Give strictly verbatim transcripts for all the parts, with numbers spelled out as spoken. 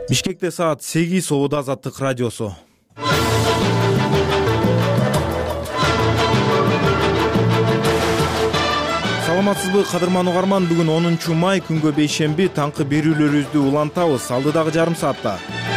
Бишкекте саат сегиз Обода Азаттык радиосу. Саламатсызбы кадырман угарман, бүгүн онунчу май күнгө бейшемби, таңкы берүүлөрүбүздү улантабыз. Алдыдагы жарым саатта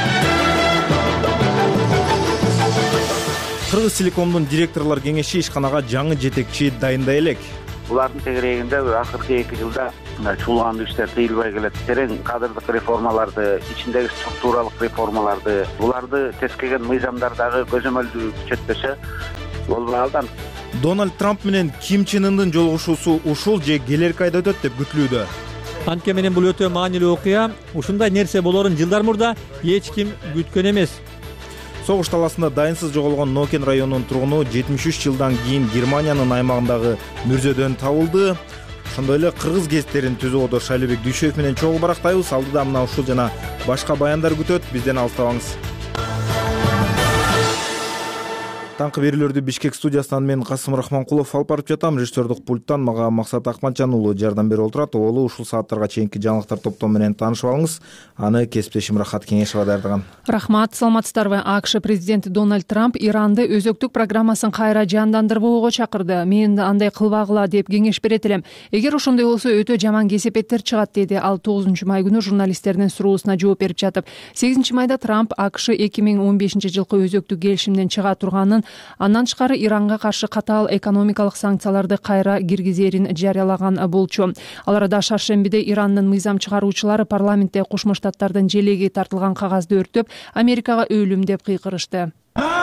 Кыргыз Телекомдун директорлор кеңеши ишканага жаңы жетекчи дайындай элек. Булардын тегерегинде акыркы эки жылда чуулган иштер тыйылбай келет. Терең кадрлык реформаларды, ичиндеги структуралык реформаларды, буларды тескеген мыйзамдардагы көзөмөлдү күчөтпөсө болбой калды. Дональд Трамп менен Ким Чен Ындын жолугушуусу ушул же келерки айда өтөт деп күтүлүүдө. Анткени менен бул өтө маанилүү окуя. Ушундай нерсе болорун жылдар мурда эч ким күткөн эмес. Согуш таласында дайынсыз жоголгон Нокен районунун тургуну жетимиш үч жылдан кийин Германиянын аймагындагы мүрзөдөн табылды. Ошондой эле кыргыз гезиттерин түзүүдө Шайлебек Дүйшөев менен чогуу барактайбыз. Алдыда мына ушул жана башка баяндар күтөт. Бизден алыстабаңыз. Таңкы берүүлөрдү Бишкек студиясынан мен Касым Рахманкулов алып барып жатам. Режиссердук пульттан мага Максат Акматжан уулу жардам берип отурат. Оолу ушул сааттарга чейинки жаңылыктар топтому менен таанышып алыңыз. Аны кесиптешим Рахат Кеңешова даярдаган. Рахмат, саламатсыздарбы? АКШ президенти Дональд Трамп Иранды өзөктүк программасын кайра жандандырбоого чакырды. Мен андай кылбагыла деп кеңеш берет элем. Эгер ошондой болсо өтө жаман кесепеттер чыгат, деди ал тогузунчу май күнү журналисттердин суроосуна жооп берип жатып. сегизинчи майда Трамп АКШ эки миң он бешинчи жылкы өзөктүк келишимден чыга турганын, андан тышкары Иранга каршы катаал экономикалык санкцияларды кайра киргизерин жарыялаган болчу. Ал арада шаршембиде Ирандын мыйзам чыгаруучулары парламентте Кошмо Штаттардын желеги тартылган кагазды өртөп, Америкага өлүм деп кыйкырышты.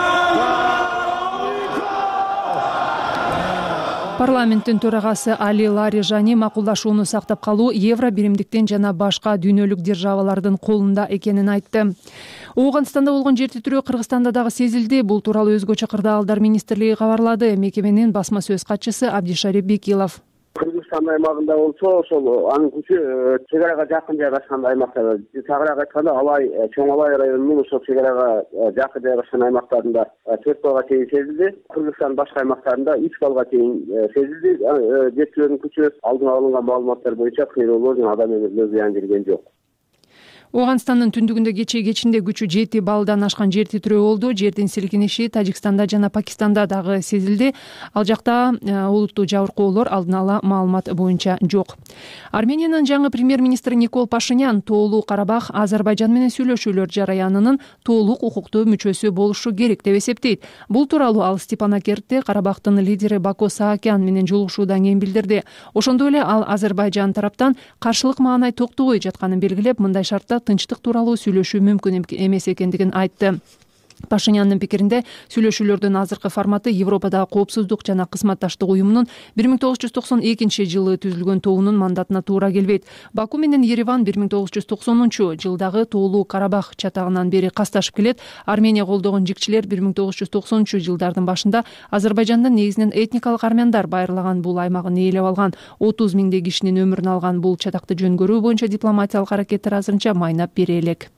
Парламенттин төрагасы Али Ларижани макулдашууну сактап калуу евро биримдиктин жана башка дүйнөлүк державалардын колунда экенин айтты. Ооганстанда болгон жер титирөө Кыргызстанда дагы сезилди. Бул тууралуу өзгөчө кырдаалдар министрлиги кабарлады. Мекеменин басма сөз катчысы Абдишарип Бекилов. Кыргызстан аймагында болсо, ошол анын күчү чек арага жакын жайгашкан аймактарда, тагыраак айтканда Алай, Чоң Алай районунун ошол чек арага жакын жайгашкан аймактарында төрт балга чейин сезилди. Кыргызстандын башка аймактарында үч балга чейин сезилди. Жер титирөөнүн күчү алдын алынган маалыматтар боюнча кыйроолор жана адам өмүрүнө зыян келген жок. Ооганстандын түндүгүндө кечээ кечинде күчү жети баллдан ашкан жер титирөө болду. Жердин силкиниши Тажикстанда жана Пакистанда дагы сезилди. Ал жакта олуттуу жабыркоолор алдын ала маалымат боюнча жок. Армениянын жаңы премьер-министри Никол Пашинян тоолуу Карабах Азербайжан менен сүйлөшүүлөр жараянынын толук укуктуу мүчөсү болушу керек деп эсептейт. Бул тууралуу ал Степанакертте Карабахтын лидери Бако Саакян менен жолугушуудан кийин билдирди. Ошондой эле ал Азербайжан тараптан каршылык маанай токтобой жатканын белгилеп, мындай шартта тынчтык тууралуу сүйлөшүү мүмкүн эмес экендигин айтты. Пашиняндын пикиринде сүйлөшүүлөрдүн азыркы форматы Европадагы коопсуздук жана кызматташтык уюмунун бир миң тогуз жүз токсон экинчи жылы түзүлгөн тобунун мандатына туура келбейт. Баку менен Ереван бир миң тогуз жүз токсонунчу жылдагы тоолуу Карабах чатагынан бери касташып келет. Армения колдогон жикчилер бир миң тогуз жүз токсонунчу жылдардын башында Азербайжандан негизинен этникалык армяндар байырлаган бул аймагын ээлеп алган. отуз миңдей кишинин өмүрүн алган бул чатакты жөнгөрүү боюнча дипломатиялык аракеттер азырынча майнап бере элек.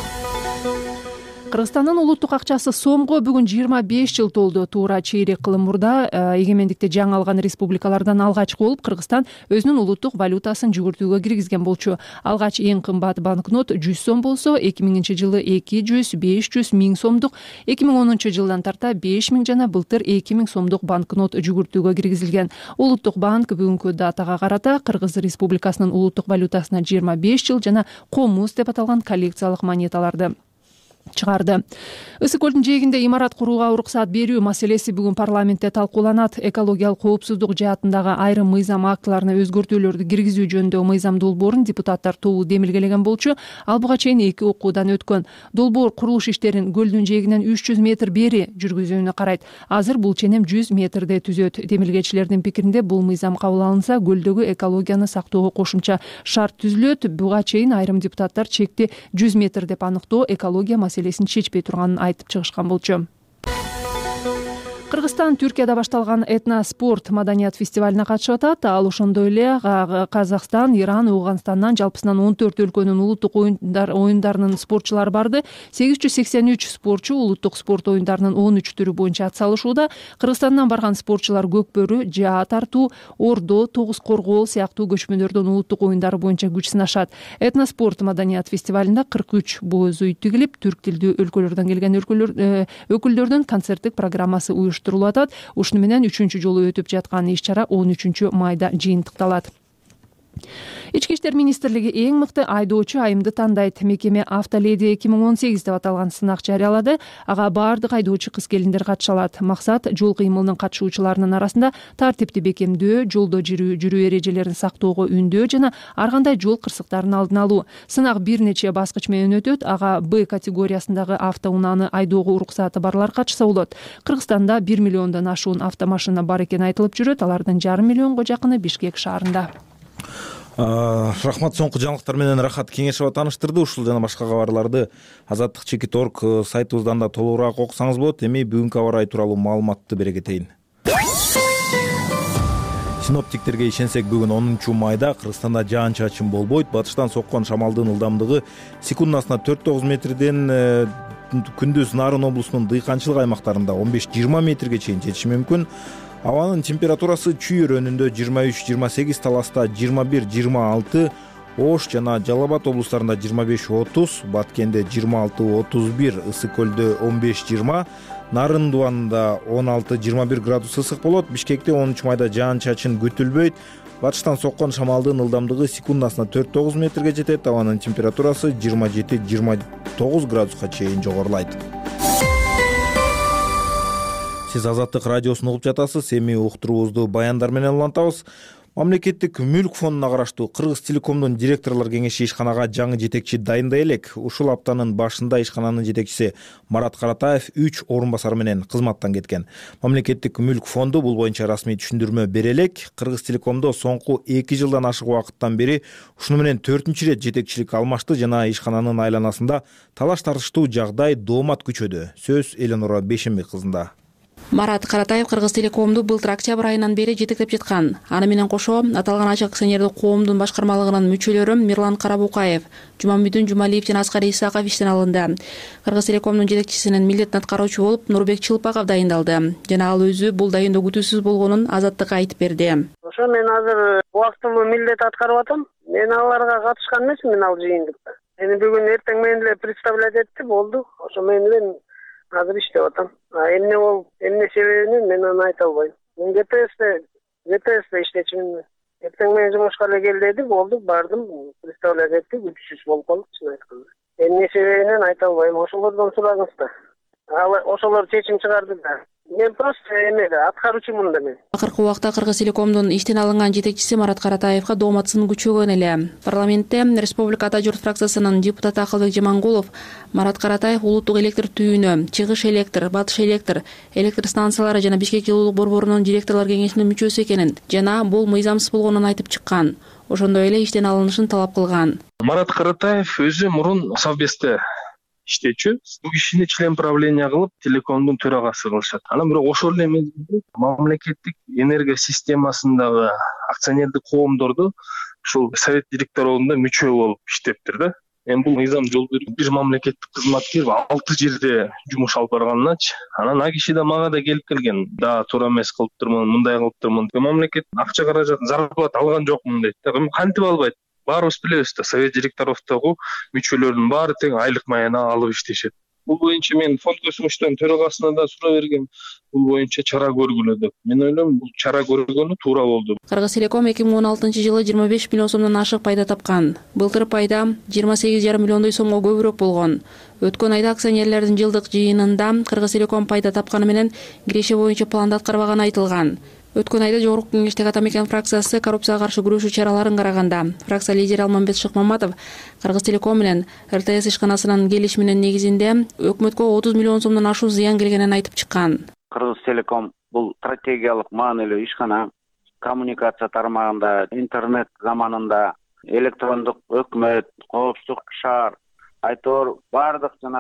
Кыргызстандын улуттук акчасы сомго бүгүн жыйырма беш жыл толду. Туура чейрек кылым мурда эгемендикти жаңы алган республикалардан алгачкы болуп, Кыргызстан өзүнүн улуттук валютасын жүгүртүүгө киргизген болчу. Алгач эң кымбат банкнот жүз сом болсо, эки миңинчи жылы эки жүз, беш жүз, миң сомдук, эки миң онунчу жылдан тарта беш миң жана былтыр эки миң сомдук банкнот жүгүртүүгө киргизилген. Улуттук банк бүгүнкү датага карата Кыргыз Республикасынын улуттук валютасына жыйырма беш жыл жана комуз деп аталган коллекциялык монеталарды чыгарды. Ысык көлдүн жээгинде имарат курууга уруксаат берүү маселеси бүгүн парламентте талкууланат. Экологиялык коопсуздук жаатындагы айрым мыйзам актыларына өзгөртүүлөрдү киргизүү жөнүндө мыйзам долбоорун депутаттар тобу демилгелеген болчу. Ал буга чейин эки окуудан өткөн. Долбоор курулуш иштерин көлдүн жээгинен үч жүз метр бери жүргүзүүнү карайт. Азыр бул ченем жүз метрде түзөт. Демилгечилердин пикиринде бул мыйзам кабыл алынса, көлдөгү экологияны сактоого кошумча шарт түзүлөт. Буга чейин айрым депутаттар чекти жүз метр деп аныктоо экология маселесин чечпей турганын айтып чыгышкан болчу. Кыргызстан Түркияда башталган этноспорт маданият фестивалине катышып атат. Ал ошондой эле Казакстан, Иран, Ооганстандан жалпысынан он төрт өлкөнүн улуттук оюндар оюндарынын спортчулары барды. сегиз жүз сексен үч спортчу улуттук спорт оюндарынын он үч түрү боюнча ат салышууда. Кыргызстандан барган спортчулар көкбөрү, жаа тартуу, ордо, тогуз коргоол сыяктуу көчмөлөрдөн улуттук оюндары боюнча күч сынашат. Этноспорт маданият фестивалында кырк үч боз үй тигилип, түрк тилдүү өлкөлөрдөн келген өкүлдөрдүн концерттик программасы уюштурулуп атат. Ушуну менен үчүнчү жолу өтүп жаткан иш-чара он үчүнчү майда жыйынтыкталат. Ички иштер министрлиги эң мыкты айдоочу айымды тандайт. Мекеме Автоледи эки миң он сегиз деп аталган сынак жарыялады. Ага баардык айдоочу кыз-келиндер катыша алат. Максат жол кыймылынын катышуучуларынын арасында тартипти бекемдөө, жолдо жүрүү жүрүү эрежелерин сактоого үндөө жана ар кандай жол кырсыктарын алдын алуу. Сынак бир нече баскыч менен өтөт. Ага Б категориясындагы автоунааны айдоого уруксаты барлар катышса болот. Кыргызстанда бир миллиондон ашуун автомашина бар экени айтылып жүрөт. Алардын жарым миллионго жакыны Бишкек шаарында. Рахмат, соңку жаңылыктар менен Рахат Кеңешова тааныштырды. Ушул жана башка кабарларды азаттык чекит точка орг сайтыбыздан да толугураак окусаңыз болот. Эми бүгүнкү аба ырайы тууралуу маалыматты бере кетейин. Синоптиктерге ишенсек, бүгүн онунчу майда Кыргызстанда жаан-чачын болбойт. Батыштан соккон шамалдын ылдамдыгы секундасына төрт тогуз метрден күндүз Нарын облусунун дыйканчылык аймактарында он беш жыйырма метрге чейин жетиши мүмкүн. Абанын температурасы Чүй районунда жыйырма үч жыйырма сегиз, Таласта жыйырма бир жыйырма алты, Ош жана Жалал Абад облустарында жыйырма беш отуз, Баткенде жыйырма алты отуз бир, Ысык көлдө он беш жыйырма, Нарын Дубанында он алты жыйырма бир градус ысык болот. Бишкекте онунчу майда жаан-чачын күтүлбөйт. Батыштан соккон шамалдын ылдамдыгы секундасына төрт тогуз метрге жетет. Абанын температурасы жыйырма жети жыйырма тогуз градуска чейин жогорулайт. Сиз Азаттык радиосун угуп жатасыз. Эми уктуруубузду баяндар менен улантабыз. Мамлекеттик мүлк фондуна караштуу Кыргыз Телекомдун директорлор кеңеши ишканага жаңы жетекчи дайындай элек. Ушул аптанын башында ишкананын жетекчиси Марат Каратаев үч орун басары менен кызматтан кеткен. Мамлекеттик мүлк фонду бул боюнча расмий түшүндүрмө бере элек. Кыргыз Телекомдо соңку эки жылдан ашык убакыттан бери ушуну менен төртүнчү ирет жетекчилик алмашты жана ишкананын айланасында талаш тартыштуу жагдай доомат күчөдү. Сөз Эленора Бейшенбек кызында. Марат Каратаев Кыргыз Телекомду былтыр октябрь айынан бери жетектеп жаткан. Аны менен кошо аталган ачык акционердик коомдун башкармалыгынын мүчөлөрү Мирлан Карабукаев, Жумамбүдүн Жумалиев жана Аскар Исаков иштен алынды. Кыргыз Телекомдун жетекчисинин милдетин аткаруучу болуп Нурбек Чылпаков дайындалды. Жана ал өзү бул дайындоо күтүүсүз болгонун Азаттыкка айтып берди. Ошо мен азыр убактылуу милдет аткарып атам. Мен аларга катышкан эмесмин ал жыйындыкта. Мени бүгүн эртең менен эле представлять этти, болду. Ошо менен эле азыр иштеп атам. Эмне болуп, эмне себебинен мен аны айта албайм. Мен ГТСте, ГТСте иштечимин. Эртең менен жумушка эле кел деди, болду, бардым, представлять этти, күтүүсүз болуп калдык, чын айтканда. Эмне себебинен айта албайм, ошолордон сураңыз да. Ал ошолор чечим чыгарды да. Мен просто эмеде аткаруучумун да мен. Акыркы убакта Кыргыз Телекомдун иштен алынган жетекчиси Марат Каратаевга доомат сын күчөгөн эле. Парламентте Республика Ата журт фракциясынын депутаты Акылбек Жамангулов Марат Каратаев улуттук электр түйүнү, Чыгыш электр, Батыш электр, электр станциялары жана Бишкек жылуулук борборунун директорлор кеңешинин мүчөсү экенин жана бул мыйзамсыз болгонун айтып чыккан. Ошондой эле иштен алынышын талап кылган. Марат Каратаев өзү мурун Совбезде иштечү. Бул кишини член правления кылып, Телекомдун төрагасы кылышат. Анан бирок ошол эле мезгилде мамлекеттик энергия системасындагы акционердик коомдорду ушул совет директорлорунда мүчө болуп иштептир да. Эми бул мыйзам жол берип, бир мамлекеттик кызматкер алты жерде жумуш алып барганыначы, анан а киши да мага да келип келген. Да, туура эмес кылыптырмын, мындай кылыптырмын. Мамлекет акча каражатын зарплата алган жокмун дейт. Эми кантип албайт? Баарыбыз билебиз да, совет директоровдогу мүчөлөрдүн баары тең айлык майына алып иштешет. Бул боюнча мен фонд көчмөштөн төрагасына да суроо бергем. Бул боюнча чара көргүлө деп. Мен ойлойм, бул чара көргөнү туура болду. Кыргыз Телеком эки миң он алтынчы жылы жыйырма беш миллион сомдон ашык пайда тапкан. Былтыр пайда жыйырма сегиз жарым миллиондой сомго көбүрөөк болгон. Өткөн айда акционерлердин жылдык жыйынында Кыргыз Телеком пайда тапканы менен киреше боюнча планды аткарбаганы айтылган. Өткөн айда Жогорку Кеңештеги Атамекен фракциясы коррупцияга каршы күрөшүү чараларын караганда, фракция лидери Алмамбет Шыкмаматов Кыргыз Телеком менен эр тэ эс ишканасынын келишиминин негизинде өкмөткө отуз миллион сомдон ашуун зыян келгенин айтып чыккан. Кыргыз Телеком бул стратегиялык маанилүү ишкана. Коммуникация тармагында, интернет заманында, электрондук өкмөт, коопсуздук шаар, айтор бардык жанагы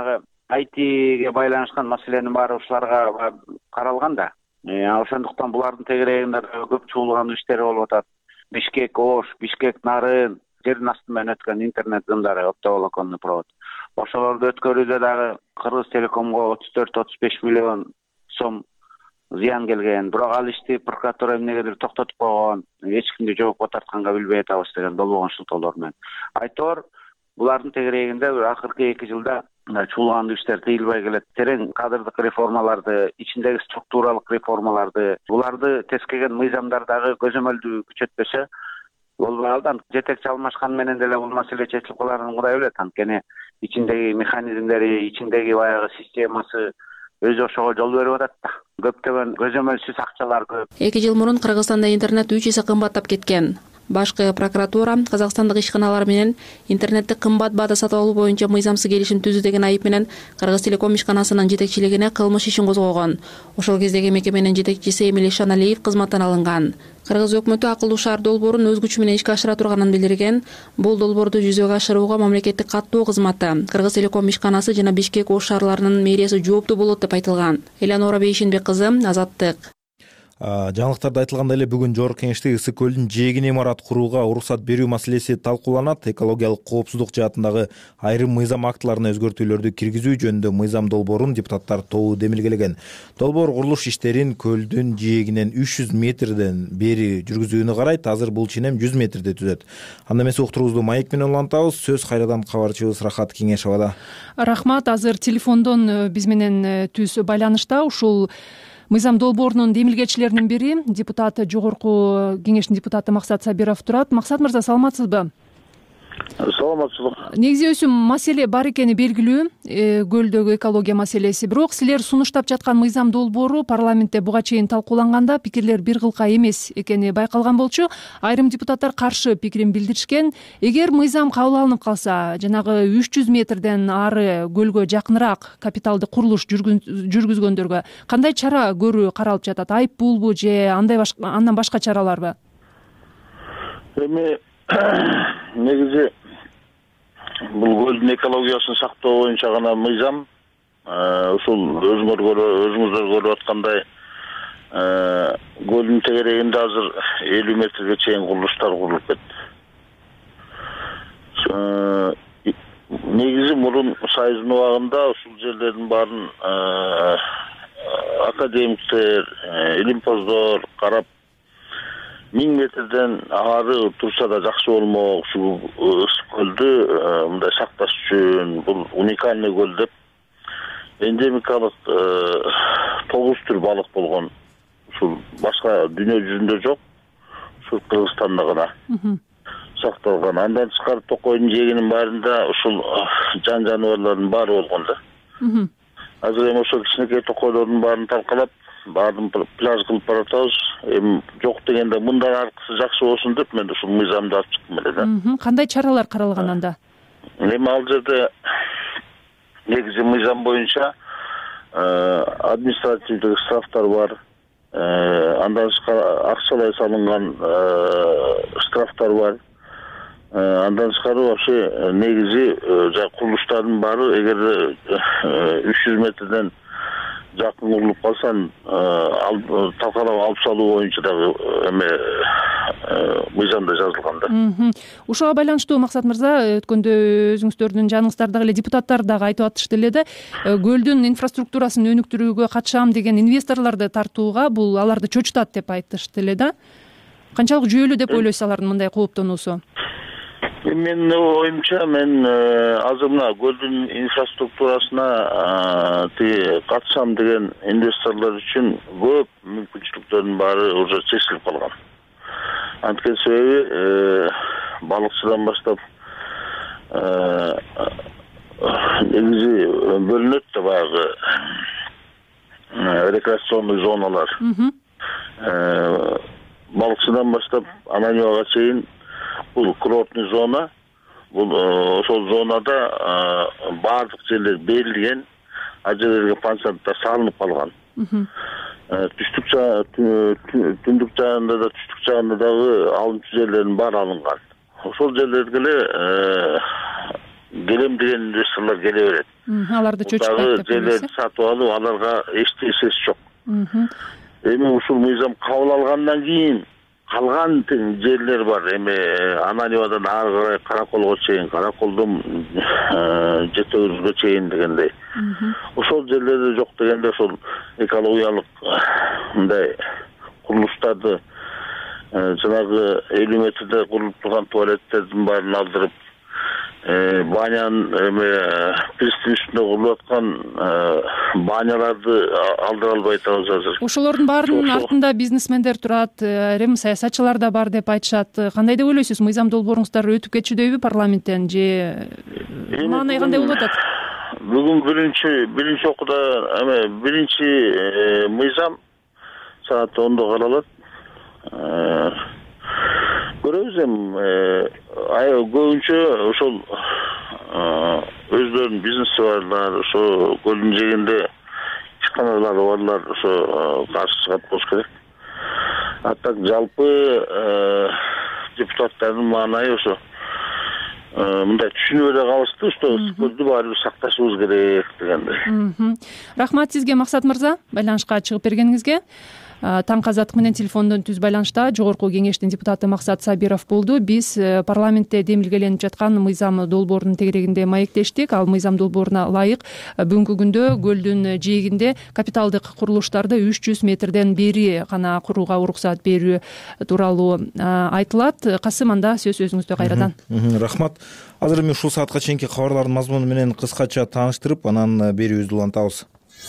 айтиге байланышкан маселенин баары ушуларга каралган да. Ошондуктан булардын тегерегинде көп чуулган иштери болуп атат. Бишкек Ош, Бишкек Нарын, жердин асты менен өткөн интернет зымдары, оптоволоконный провод. Ошолорду өткөрүүдө дагы Кыргыз Телекомго отуз төрт отуз беш миллион сом зыян келген. Бирок ал ишти прокуратура эмнегедир токтотуп койгон, эч кимди жоопко тартканга билбей атабыз деген долбогон шылтоолор менен. Айтор булардын тегерегинде акыркы эки жылда чуулган иштер тыйылбай келет. Терең кадрдык реформаларды, ичиндеги структуралык реформаларды, буларды тескеген мыйзамдар дагы көзөмөлдүү күчөтпөсө болбой калды. Жетекчи алмашкан менен деле бул маселе чечилип каларын Кудай билет. Анткени ичиндеги механизмдери, ичиндеги баягы системасы өзү ошого жол берип атат да. Көптөгөн көзөмөлсүз акчалар көп. эки жыл мурун Кыргызстанда интернет үч эсе кымбаттап кеткен. Башкы прокуратура казакстандык ишканалар менен интернетти кымбат баада сатып алуу боюнча мыйзамсыз келишим түзүү деген айып менен Кыргыз Телеком ишканасынын жетекчилигине кылмыш ишин козгогон. Ошол кездеги мекеменин жетекчиси Эмиль Шаналиев кызматтан алынган. Кыргыз өкмөтү акылдуу шаар долбоорун өз күчү менен ишке ашыра турганын билдирген. Бул долбоорду жүзөгө ашырууга мамлекеттик каттоо кызматы, Кыргыз Телеком ишканасы жана Бишкек Ош шаарларынын мэриясы жооптуу болот деп айтылган. Элеонора Бейшинбек кызы, Азаттык. Жаңылыктарда айтылгандай эле бүгүн Жогорку Кеңештеги Ысык көлдүн жээгин имарат курууга уруксат берүү маселеси талкууланат. Экологиялык коопсуздук жаатындагы айрым мыйзам актыларына өзгөртүүлөрдү киргизүү жөнүндө мыйзам долбоорун депутаттар тобу демилгелеген. Долбоор курулуш иштерин көлдүн жээгинен үч жүз метрден бери жүргүзүүнү карайт. Азыр бул ченем жүз метрде түзөт. Анда эмесе уктуруубузду маек менен улантабыз. Сөз кайрадан кабарчыбыз Рахат Кеңешовада. Рахмат. Азыр телефондон биз менен түз байланышта ушул мыйзам долбоорунун демилгечилеринин бири депутат, Жогорку Кеңештин депутаты Максат Сабиров турат. Максат мырза, саламатсызбы? Саламатсызбы. Негизи өсүм маселе бар экени белгилүү, көлдөгү экология маселеси. Бирок силер сунуштап жаткан мыйзам долбоору парламентте буга чейин талкууланганда пикирлер бир кылка эмес экени байкалган болчу. Айрым депутаттар каршы пикирин билдиришкен. Эгер мыйзам кабыл алынып калса, жанагы үч жүз метрден ары көлгө жакыныраак капиталдык курулуш жүргүзгөндөргө кандай чара көрүү каралып жатат? Айып пулбу же андай андан башка чараларбы? Эми негизи бул көлдүн экологиясын сактоо боюнча гана мыйзам ушул өзүңүздөр көрүп аткандай көлдүн тегерегинде азыр элүү метрге чейин курулуштар курулуп кетти. Негизи мурун Союздун убагында ушул жерлердин баарын академиктер, илимпоздор карап миң метрден ары турса да жакшы болмок, ушул ысык көлдү мындай сакташ үчүн бул уникальный көл деп эндемикалык тогуз түр балык болгон. Ушул башка дүйнө жүзүндө жок. Ушул Кыргызстанда гана сакталган. Андан тышкары Токойдун жээгинин баарында ушул жан жаныбарлардын баары болгон да. Азыр эми ошол кичинекей токойлордун баарын талкалап, баарын пляж кылып баратабыз. Эми жок дегенде мындан аркысы жакшы болсун деп мен ушул мыйзамды алып чыктым эле да. Кандай чаралар каралган анда? Эми ал жерде негизи мыйзам боюнча административдик штрафтар бар. Андан тышкары акчалай салынган штрафтар бар. Андан тышкары вообще негизи курулуштардын баары эгер үч жүз метрден жакын курулуп калсан талкалап алып салуу боюнча дагы эме мыйзамда жазылган да. Ушуга байланыштуу Максат мырза, өткөндө өзүңүздөрдүн жаныңыздардагы эле депутаттар дагы айтып атышты эле да, көлдүн инфраструктурасын өнүктүрүүгө катышам деген инвесторлорду тартууга бул аларды чочутат деп айтышты эле да. Канчалык жүйөлүү деп ойлойсуз алардын мындай кооптонуусу? Менин оюмча, мен азыр мына көлдүн инфраструктурасына тиги катышам деген инвесторлор үчүн көп мүмкүнчүлүктөрдүн баары уже чечилип калган. Анткени себеби балыкчыдан баштап негизи бөлүнөт да баягы рекреационный зоналар. Балыкчыдан баштап Ананьяга чейин бул курортный зона. Бул ошол зонада баардык жерлер берилген, ал жерлерге пансионаттар салынып калган. Түштүк түндүк жагында да, түштүк жагында дагы алымчы жерлердин баары алынган. Ошол жерлерге эле келем деген инвесторлор келе берет. Аларды чөчүктөйт деп жерлерди сатып алып, аларга эч нерсеси жок. Эми ушул мыйзам кабыл алгандан кийин калган жерлер бар. Эми Ананибадан ары карай Караколго чейин, Караколдон Жетөгүргө чейин дегендей. Ошол жерлерде жок дегенде ошол экологиялык мындай курулуштарды жанагы элүү метрде курулуп турган туалеттердин баарын алдырып, банянын эми пристань үстүндө курулуп аткан баняларды алдыра албай атабыз азыр. Ошолордун баарынын артында бизнесмендер турат, эми саясатчылар да бар деп айтышат. Кандай деп ойлойсуз? Мыйзам долбооруңуздар өтүп кетчүдөйбү парламенттен же маанай кандай болуп атат? Бүгүн биринчи биринчи окууда эми биринчи мыйзам саат ондо каралат. Көрөбүз эми ай көбүнчө ошол өздөрүнүн бизнеси барлар, ошо көлдүн жээгинде ишканалары барлар ошо каршы чыгат болуш керек. А так жалпы депутаттардын маанайы ошо мындай түшүнүп эле калышты, что көлдү баары бир сакташыбыз керек дегендей. Рахмат сизге, Максат мырза, байланышка чыгып бергениңизге. Таң казаттык менен телефондон түз байланышта Жогорку кеңештин депутаты Максат Сабиров болду. Биз парламентте демилгеленип жаткан мыйзам долбоорунун тегерегинде маектештик. Ал мыйзам долбооруна ылайык бүгүнкү күндө көлдүн жээгинде капиталдык курулуштарды үч жүз метрден бери гана курууга уруксат берүү тууралуу айтылат. Касым, анда сөз өзүңүздө кайрадан. Рахмат. Азыр эми ушул саатка чейинки кабарлардын мазмуну менен кыскача тааныштырып, анан берүүбүздү улантабыз.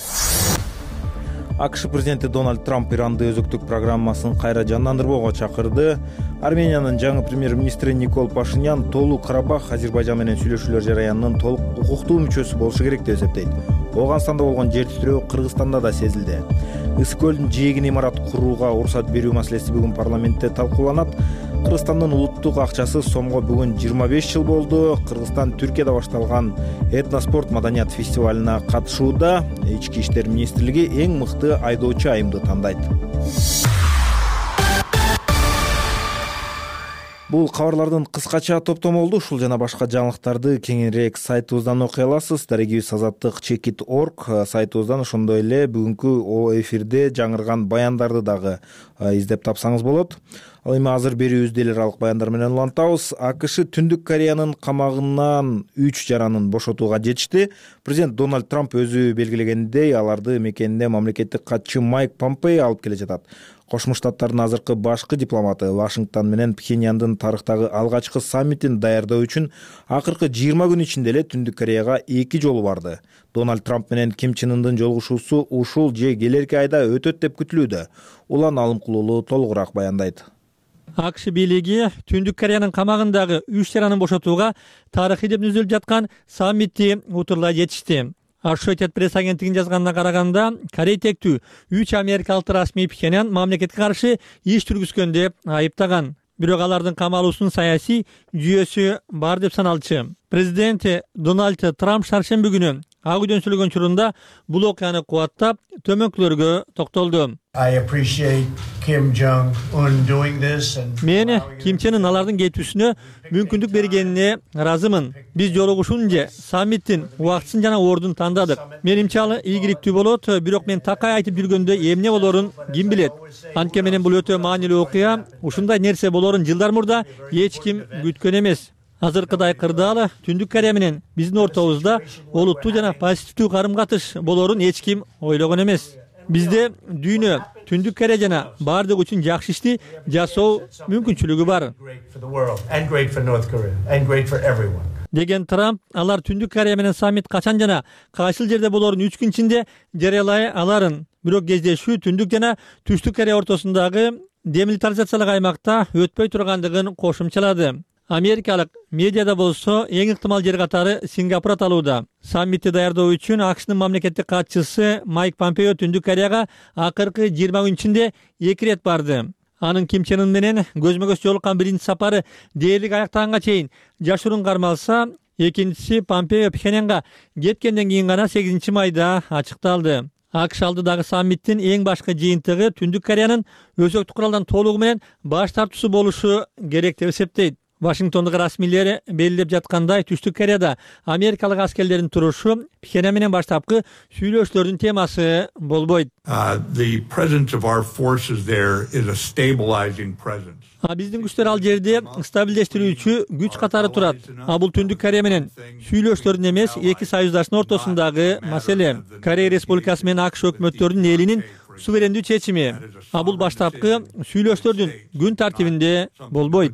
АКШ президенти Дональд Трамп Иранды өзөктүк программасын кайра жандандырбоого чакырды. Армениянын жаңы премьер-министри Никол Пашинян толук Карабах Азербайжан менен сүйлөшүүлөр жараянынын толук укуктуу мүчөсү болушу керек деп эсептейт. Оганстанда болгон жер титирөө Кыргызстанда да сезилди. Ысык көлдүн жээгине имарат курууга уруксат берүү маселеси бүгүн парламентте талкууланат. Кыргызстандын улуттук акчасы сомго бүгүн жыйырма беш жыл болду. Кыргызстан Түркияда башталган этноспорт маданият фестивалына катышууда. Ички иштер министрлиги эң мыкты айдоочу айымды тандайт. Бул кабарлардын кыскача топтому болду. Ушул жана башка жаңылыктарды кеңирээк сайтыбыздан окуй аласыз. Дарегибиз азаттык чекит точка орг сайтыбыздан, ошондой эле бүгүнкү эфирде жаңырган баяндарды дагы издеп тапсаңыз болот. Ал эми азыр берүүбүздү эл аралык баяндар менен улантабыз. АКШ Түндүк Кореянын камагынан үч жаранын бошотууга жетишти. Президент Дональд Трамп өзү белгилегендей, аларды мекенинде мамлекеттик катчы Майк Помпео алып келе жатат. Кошмо Штаттардын азыркы башкы дипломаты Вашингтон менен Пхеньяндын тарыхтагы алгачкы саммитин даярдоо үчүн акыркы жыйырма күн ичинде эле Түндүк Кореяга эки жолу барды. Дональд Трамп менен Ким Чен Ындын жолугушуусу ушул же келерки айда өтөт деп күтүлүүдө. Улан Алымкулуулу толугураак баяндайт. АКШ бийлиги Түндүк Кореянын камагындагы үч жаранын бошотууга тарыхый деп түзүлүп жаткан саммитти утурлай жетишти. Associated Press агенттигинин жазганына караганда, Корей тектүү үч америкалык расмий Пхеньян мамлекетке каршы иш жүргүзгөн деп айыптаган. Бирок алардын камалуусунун саясий жүйөсү бар деп саналчу. Президенти Дональд Трамп шаршемби күнү Ак үйдөн сүйлөгөн учурунда бул окуяны кубаттап, төмөнкүлөргө токтолду. Мен Ким Чен Ын алардын кетүүсүнө мүмкүндүк бергенине ыраазымын. Биз жолугушунча саммиттин убактысын жана ордун тандадык. Менимче ал ийгиликтүү болот, бирок мен такай айтып жүргөндө эмне болорун ким билет. Анткени менен бул өтө маанилүү окуя, ушундай нерсе болорун жылдар мурда эч ким күткөн эмес. Азыркыдай кырдаал Түндүк Корея менен биздин ортобузда олуттуу жана позитивдүү карым-катыш болорун эч ким ойлогон эмес. Бизде дүйнө, Түндүк Корея жана баардык үчүн жакшы ишти жасоо мүмкүнчүлүгү бар. Деген Трамп, алар Түндүк Корея менен саммит качан жана кайсыл жерде болорун үч күн ичинде жарыялай аларын. Бирок кездешүү Түндүк жана Түштүк Корея ортосундагы демилитаризациялык аймакта өтпөй тургандыгын кошумчалады. Америкалык медиада болсо эң ыктымал жер катары Сингапур аталууда. Саммитти даярдоо үчүн АКШнын мамлекеттик катчысы Майк Помпео Түндүк Кореяга акыркы жыйырма күн ичинде эки ирет барды. Анын Ким Чен Ын менен көзмө-көз жолуккан биринчи сапары дээрлик аяктаганга чейин жашыруун кармалса, экинчиси Помпео Пхеньянга кеткенден кийин гана сегизинчи майда ачыкталды. АКШ алдыдагы саммиттин эң башкы жыйынтыгы Түндүк Кореянын өзөктүк куралдан толугу менен баш тартуусу болушу керек деп эсептейт. Вашингтондук расмийлер белгилеп жаткандай, Түштүк Кореяда америкалык аскерлердин турушу Пхеньян менен баштапкы сүйлөшүүлөрдүн темасы болбойт. The presence of our forces there is a stabilizing presence. Биздин күчтөр ал жерде стабилдештирүүчү күч катары турат. А бул Түндүк Корея менен сүйлөшүүлөрдүн эмес, эки союздаштын ортосундагы маселе. Корея Республикасы менен АКШ өкмөттөрүнүн элинин суверендүү чечими. А бул баштапкы сүйлөшүүлөрдүн күн тартибинде болбойт.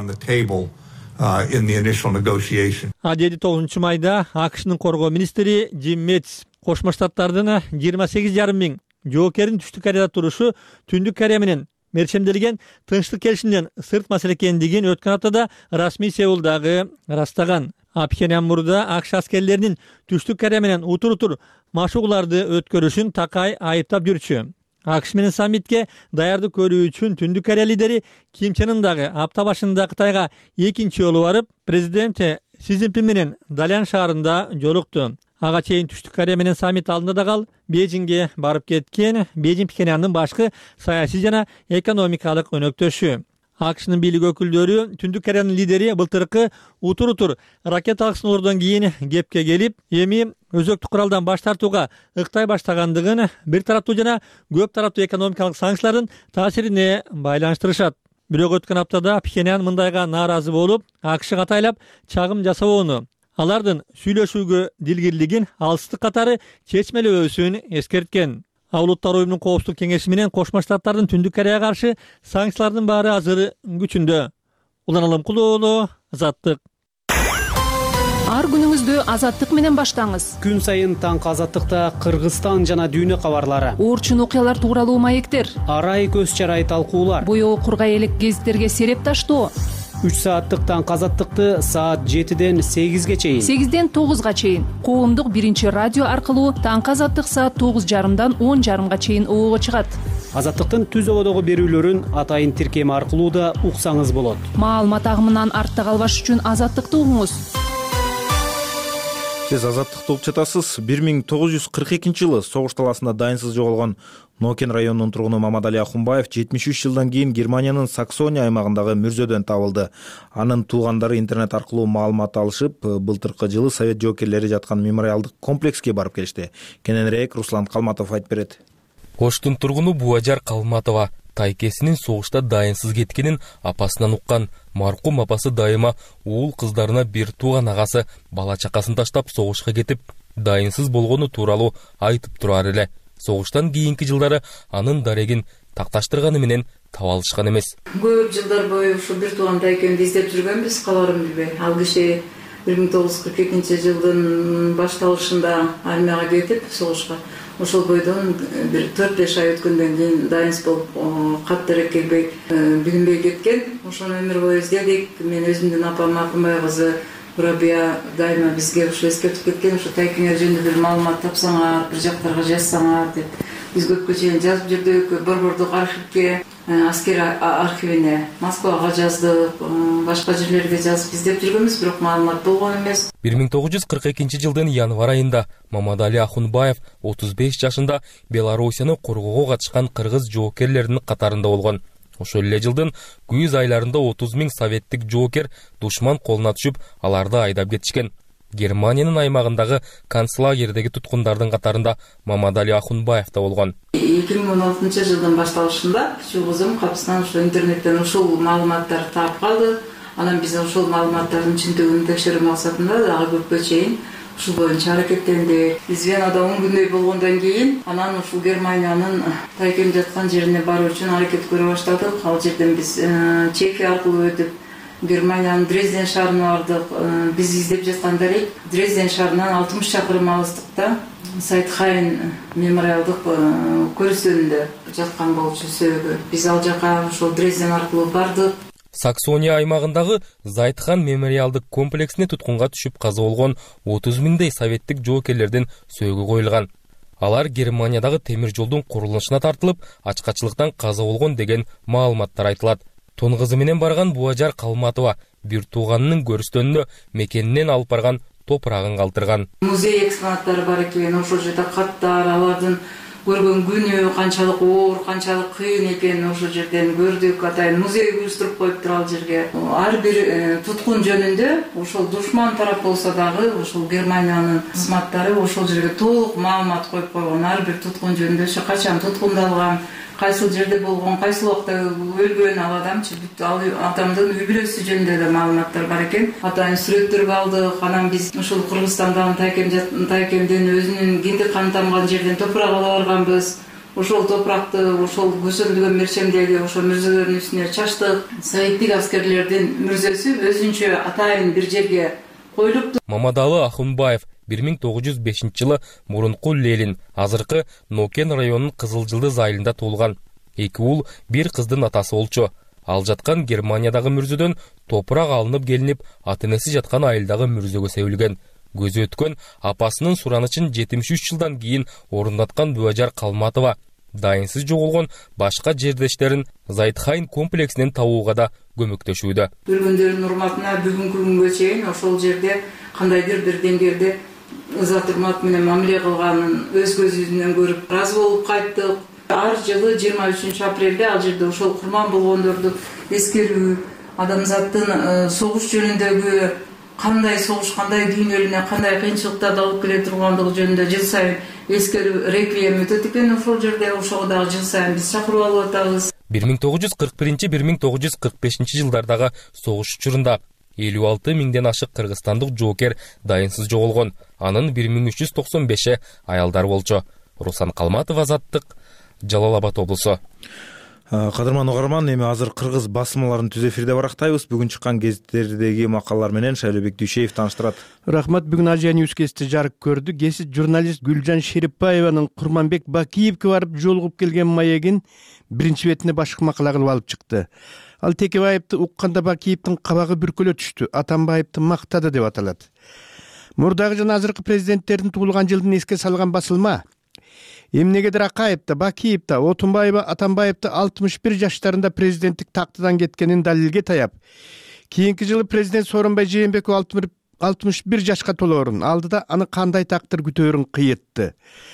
А деди тогузунчу майда АКШнын коргоо министри Джим Мэтис Кошмо Штаттардын жыйырма сегиз жарым миң жоокерин Түштүк Кореяда турушу Түндүк Корея менен мерчемделген тынчтык келишиминен сырт маселе экендигин өткөн аптада расмий Сеулдагы ырастаган. Пхеньян мурда АКШ аскерлеринин Түштүк Корея менен утур-утур машыгууларды өткөрүшүн такай айыптап жүрчү. АКШ менен саммитке даярдык көрүү үчүн Түндүк Корея лидери Ким Чен Ын дагы апта башында Кытайга экинчи жолу барып, президент Си Цзиньпин менен Далян шаарында жолукту. Ага чейин Түштүк Корея менен саммит алдында да кал Бейжиңге барып кеткен. Бейжиң Пхеньяндын башкы саясий жана экономикалык өнөктөшү. АКШнын бийлик өкүлдөрү Түндүк Кореянын лидери былтыркы утур-утур ракеталык сыноолордон кийин кепке келип, эми өзөктүк куралдан баш тартууга ыктай баштагандыгын бир тараптуу жана көп тараптуу экономикалык санкциялардын таасирине байланыштырышат. Бирок өткөн аптада Пхеньян мындайга нааразы болуп, АКШ катайлап чагым жасабоону, алардын сүйлөшүүгө дилгирлигин алыстык катары чечмелөөсүн эскерткен. Улуттар уюмунун коопсуздук кеңеши менен Кошмо Штаттардын Түндүк Кореяга каршы санкциялардын баары азыр күчүндө. Улан Алымкул уулу, Азаттык. Ар күнүңүздү Азаттык менен баштаңыз. Күн сайын таңкы Азаттыкта Кыргызстан жана дүйнө кабарлары, орчун окуялар тууралуу маектер, арай көз чарай талкуулар, боёо кургай элек гезиттерге сереп таштоо. үч сааттык таңкы Азаттыкты саат жетиден сегизге чейин, сегизден тогузга чейин коомдук биринчи радио аркылуу таңкы Азаттык саат тогуз жарымдан он жарымга чейин оого чыгат. Азаттыктын түз ободогу берүүлөрүн атайын тиркем аркылуу да уксаңыз болот. Маалымат агымынан артта калбаш үчүн Азаттыкты угуңуз. Сиз Азаттыкты угуп жатасыз. бир миң тогуз жүз кырк экинчи жылы согуш талаасында дайынсыз жоголгон Нокен районунун тургуну Мамадали Ахунбаев жетимиш үч жылдан кийин Германиянын Саксония аймагындагы мүрзөдөн табылды. Анын туугандары интернет аркылуу маалымат алышып, былтыркы жылы совет жоокерлери жаткан мемориалдык комплекске барып келишти. Кененирээк Руслан Калматов айтып берет. Оштун тургуну Буажар Калматова тайкесинин согушта дайынсыз кеткенин апасынан уккан. Маркум апасы дайыма уул кыздарына бир тууган агасы бала чакасын таштап согушка кетип, дайынсыз болгону тууралуу айтып турар эле. Согуштан кийинки жылдары анын дарегин такташтырганы менен таба алышкан эмес. Көп жылдар бою ушу бир туугандай экенди издеп жүргөнбүз, каларын билбей. Ал киши бир миң тогуз жүз кырк экинчи жылдын башталышында армияга кетип, согушка ошол бойдон бир төрт беш ай өткөндөн кийин дайынсыз болуп, кат дарек келбей, билинбей кеткен. Ошону өмүр бою издедик. Мен өзүмдүн апам Акынбай кызы Рабия дайыма бизге ушу эскертип кеткен, ушу тайкеңер жөнүндө бир маалымат тапсаңар, бир жактарга жазсаңар деп. Биз көпкө чейин жазып жүрдүк, борбордук архивге, аскер архивине, Москвага жаздык, башка жерлерге жазып издеп жүргөнбүз, бирок маалымат болгон эмес. бир миң тогуз жүз кырк экинчи жылдын январь айында Мамадали Ахунбаев отуз беш жашында Белоруссияны коргоого катышкан кыргыз жоокерлеринин катарында болгон. Ошол эле жылдын күз айларында отуз миң советтик жоокер душман колуна түшүп, аларды айдап кетишкен. Германиянын аймагындагы концлагердеги туткундардын катарында Мамадали Ахунбаев да болгон. эки миң он алтынчы жылдын башталышында кичүү кызым капысынан ошо интернеттен ушул маалыматтарды таап калды. Анан биз ошол маалыматтардын чындыгын текшерүү максатында дагы көпкө чейин ушул боюнча аракеттендик. Биз Венада он күндөй болгондон кийин анан ушул Германиянын тайкем жаткан жерине баруу үчүн аракет көрө баштадык. Ал жерден биз Чехия аркылуу өтүп Германиянын Дрезден шаарына бардык. Биз издеп жаткан дарек Дрезден шаарынан алтымыш чакырым алыстыкта Сайтхайн мемориалдык көрүстөнүндө жаткан болчу сөөгү. Биз ал жака ошол Дрезден аркылуу бардык. Саксония аймагындагы Зайтхан мемориалдык комплексине туткунга түшүп каза болгон отуз миңдей советтик жоокерлердин сөөгү коюлган. Алар Германиядагы темир жолдун курулушуна тартылып, ачкачылыктан каза болгон деген маалыматтар айтылат. Тон кызы менен барган Буажар Калматова бир тууганынын көрүстөнүнө мекенинен алып барган топурагын калтырган. Музей экспонаттары бар экен, ошол жерде каттар, алардын көргөн күнү канчалык оор, канчалык кыйын экенин ошол жерден көрдүк. Атайын музей уюштуруп коюптур ал жерге. Ар бир туткун жөнүндө ошол душман тарап болсо дагы ошол Германиянын кызматтары ошол жерге толук маалымат коюп койгон. Ар бир туткун жөнүндө ошо качан туткундалган, кайсыл жерде болгон, кайсыл убакта өлгөн ал адамчы, бүт ал адамдын үй бүлөсү жөнүндө да маалыматтар бар экен. Атайын сүрөттөргө алдык. Анан биз ушул Кыргызстандагы Тайкем Тайкемден өзүнүн кинди каны тамган жерден топурак ала барганбыз. Ошол топуракты ошол көсөмдөгөн мерчемдеги ошол мүрзөлөрдүн үстүнө чачтык. Советтик аскерлердин мүрзөсү өзүнчө атайын бир жерге коюлупту. Мамадалы Ахунбаев бир миң тогуз жүз бешинчи жылы мурунку Лелин, азыркы Нокен районунун Кызыл Жылдыз айылында туулган. Эки ул, бир кыздын атасы болчу. Ал жаткан Германиядагы мүрзөдөн топурак алынып келинип, ата-энеси жаткан айылдагы мүрзөгө себилген. Көзү өткөн апасынын суранычын жетимиш үч жылдан кийин орундаткан Буажар Калматова дайынсыз жоголгон башка жердештерин Зайтхайн комплексинен табууга да көмөктөшүүдө. Өлгөндөрдүн урматына бүгүнкү күнгө чейин ошол жерде кандайдыр бир деңгээлде ыза урмат менен мамиле кылганын өз көзүбүздөн көрүп ыраазы болуп кайттык. Ар жылы жыйырма үчүнчү апрелде ал жерде ошол курман болгондорду эскерүү, адамзаттын согуш жөнүндөгү кандай согуш, кандай дүйнөлүнө, кандай кыйынчылыктарды алып келе тургандыгы жөнүндө жыл сайын эскерүү реквием өтөт экен ошол жерде. Ошого дагы жыл сайын биз чакырып алып атабыз. бир миң тогуз жүз кырк биринчи — бир миң тогуз жүз кырк бешинчи жылдардагы согуш учурунда элүү алты миңден ашык кыргызстандык жоокер дайынсыз жоголгон. Анын бир миң үч жүз токсон беши аялдар болчу. Руслан Калматов, Азаттык, Жалал Абад облусу. Кадырман угарман, эми азыр кыргыз басмаларын түз эфирде барактайбыз. Бүгүн чыккан гезиттердеги макалалар менен Шайлообек Дүйшеев тааныштырат. Рахмат. Бүгүн Азия Ньюс гезити жарык көрдү. Гезит журналист Гүлжан Шерипбаеванын Курманбек Бакиевге барып жолугуп келген маегин биринчи бетине башкы макала кылып алып чыкты. Ал Текебаевди укканда Бакиевдин кабагы бүркөлө түштү. Атамбаевди мактады деп аталат. Мурдагы жана азыркы президенттердин туулган жылдын эске салган басылма. Эмнегедир Акаевди, Бакиевди, Отунбаева, Атамбаевди алтымыш бир жаштарында президенттик тактыдан кеткенин далилге таяп, кийинки жылы президент Сооронбай Жээнбеков алтымыш бир жашка толоорун алдыда аны кандай тактыр күтөөрүн кыйытты.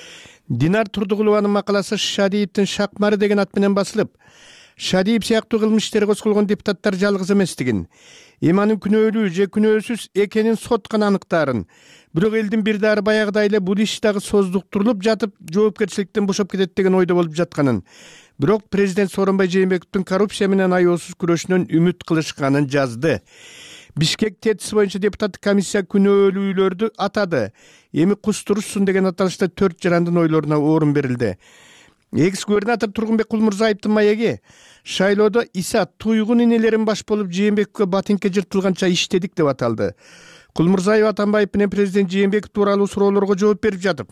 Динар Турдугулованын макаласы Шадиевдин Шакмары деген ат менен басылып, Шадиев сыяктуу кылмыш иштери козголгон депутаттар жалгыз эместигин, эми анын күнөөлүү же күнөөсүз экенин сот гана аныктаарын, бирок элдин бир дары баягыдай эле бул иш дагы создуктурулуп жатып, жоопкерчиликтен бошоп кетет деген ойдо болуп жатканын, бирок президент Сооронбай Жээнбековдун коррупция менен аяосуз күрөшүнөн үмүт кылышканын жазды. Бишкек тетиси боюнча депутаттык комиссия күнөөлүүлөрдү атады. Эми кустурушсун деген аталышта төрт жарандын ойлоруна орун берилди. Экс-губернатор Тургунбек Кулмурзаевдин маеги шайлоодо Иса туйгун инелерин баш болуп Жээнбековго батинке жыртылганча иштедик деп аталды. Кулмурзаев Атамбаев менен президент Жээнбеков тууралуу суроолорго жооп берип жатып,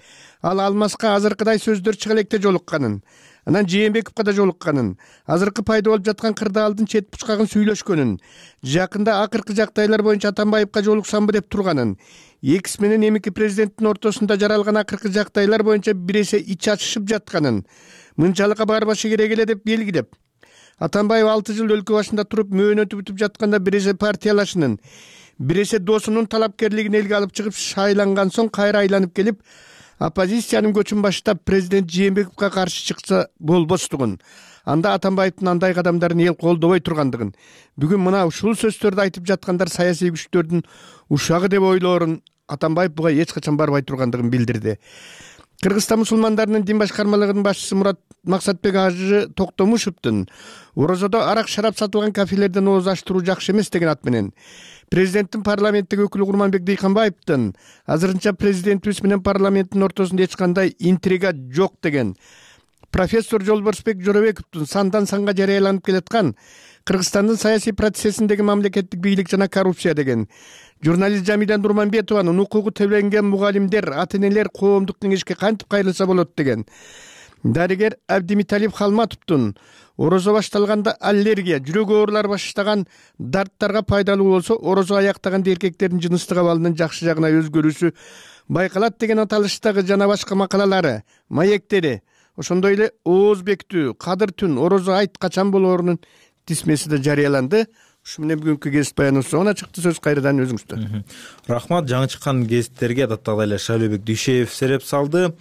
ал Алмаска азыркыдай сөздөр чыга электе жолукканын, анан Жээнбековго да жолукканын, азыркы пайда болуп жаткан кырдаалдын чет бучкагын сүйлөшкөнүн, жакында акыркы жактайлар боюнча Атамбаевга жолуксамбы деп турганын, экс менен эмики президенттин ортосунда жаралган акыркы жактайлар боюнча бир эсе ич ачышып жатканын, мынчалыкка барбашы керек эле деп белгилеп, Атамбаев алты жыл өлкө башында туруп мөөнөтү бүтүп жатканда бир эсе партиялашынын, бир эсе досунун талапкерлигин элге алып чыгып шайланган соң кайра айланып келип, оппозициянын көчүн баштап президент Жээнбековго каршы чыкса болбостугун, анда Атамбаевдин андай кадамдарын эл колдобой тургандыгын, бүгүн мына ушул сөздөрдү айтып жаткандар саясий күчтөрдүн ушагы деп ойлоорун Атамбаев буга эч качан барбай тургандыгын билдирди. Кыргызстан мусулмандарынын дин башкармалыгынын башчысы Мурат Максатбек Ажы Токтомушевдун орозодо арак шарап сатылган кафелерден ооз ачтыруу жакшы эмес деген ат менен президенттин парламенттик өкүлү Курманбек Дыйканбаевдин азырынча президентибиз менен парламенттин ортосунда эч кандай интрига жок деген, профессор Жолборсбек Жоробековдун сандан санга жарыяланып келаткан Кыргызстандын саясий процессиндеги мамлекеттик бийлик жана коррупция деген, журналист Жамиля Нурманбетованын укугу тебленген мугалимдер, ата-энелер коомдук кеңешке кантип кайрылса болот деген, дарыгер Абдимиталип Халматовдун орозо башталганда аллергия, жүрөк оорулары баштаган дарттарга пайдалуу болсо, орозо аяктаган эркектердин жыныстык абалынын жакшы жагына өзгөрүүсү байкалат деген аталыштагы жана башка макалалары, маектери, ошондой эле ооз бекитүү, кадыр түн, орозо айт качан болоорунун тизмеси да жарыяланды. Ушу менен бүгүнкү гезит баяныбыз соңуна чыкты. Сөз кайрадан өзүңүздө. Рахмат. Жаңы чыккан гезиттерге адаттагыдай эле Шайлообек Дүйшеев сереп салды.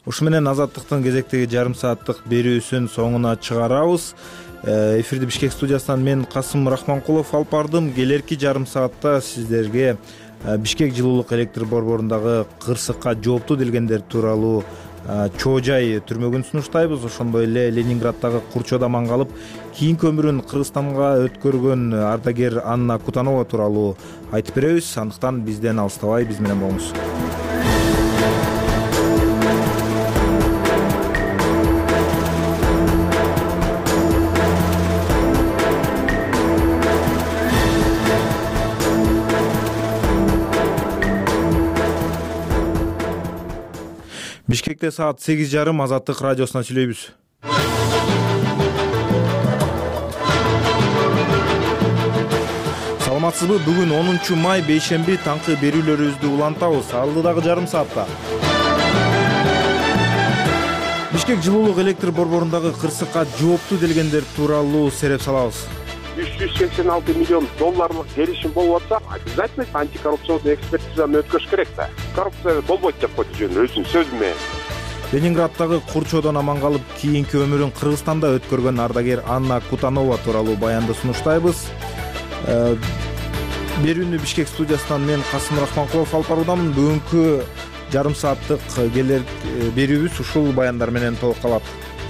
Ушу менен Азаттыктын кезектеги жарым сааттык берүүсүн соңуна чыгарабыз. Эфирди Бишкек студиясынан мен Касым Рахманкулов алып бардым. Келерки жарым саатта сиздерге Бишкек жылуулук электр борборундагы кырсыкка жооптуу делгендер тууралуу чоо жай түрмөгүн сунуштайбыз. Ошондой эле Ленинграддагы Курчоодо аман калып, кийинки өмүрүн Кыргызстанга өткөргөн ардагер Анна Кутанова тууралуу айтып беребиз. Андыктан бизден алыстабай, биз менен болуңуз. Бишкекте саат сегиз жарым, Азаттык радиосунан сүйлөйбүз. Саламатсызбы? Бүгүн онунчу май бейшемби, таңкы берүүлөрүбүздү улантабыз. Алдыдагы жарым саатта Бишкек жылуулук электр борборундагы кырсыкка жооптуу делгендер тууралуу сереп салабыз. үч жүз сексен алты миллион долларлык келишим болуп атса, обязательно антикоррупционный экспертизаны өткөрүш керек да. Коррупция болбойт деп койду жөн өзүнүн сөзү менен. Ленинграддагы Курчоодон аман калып, кийинки өмүрүн Кыргызстанда өткөргөн ардагер Анна Кутанова тууралуу баянды сунуштайбыз. Берүүнү Бишкек студиясынан мен Касым Рахманкулов алып баруудамын. Бүгүнкү жарым сааттык келер берүүбүз ушул баяндар менен толукталат.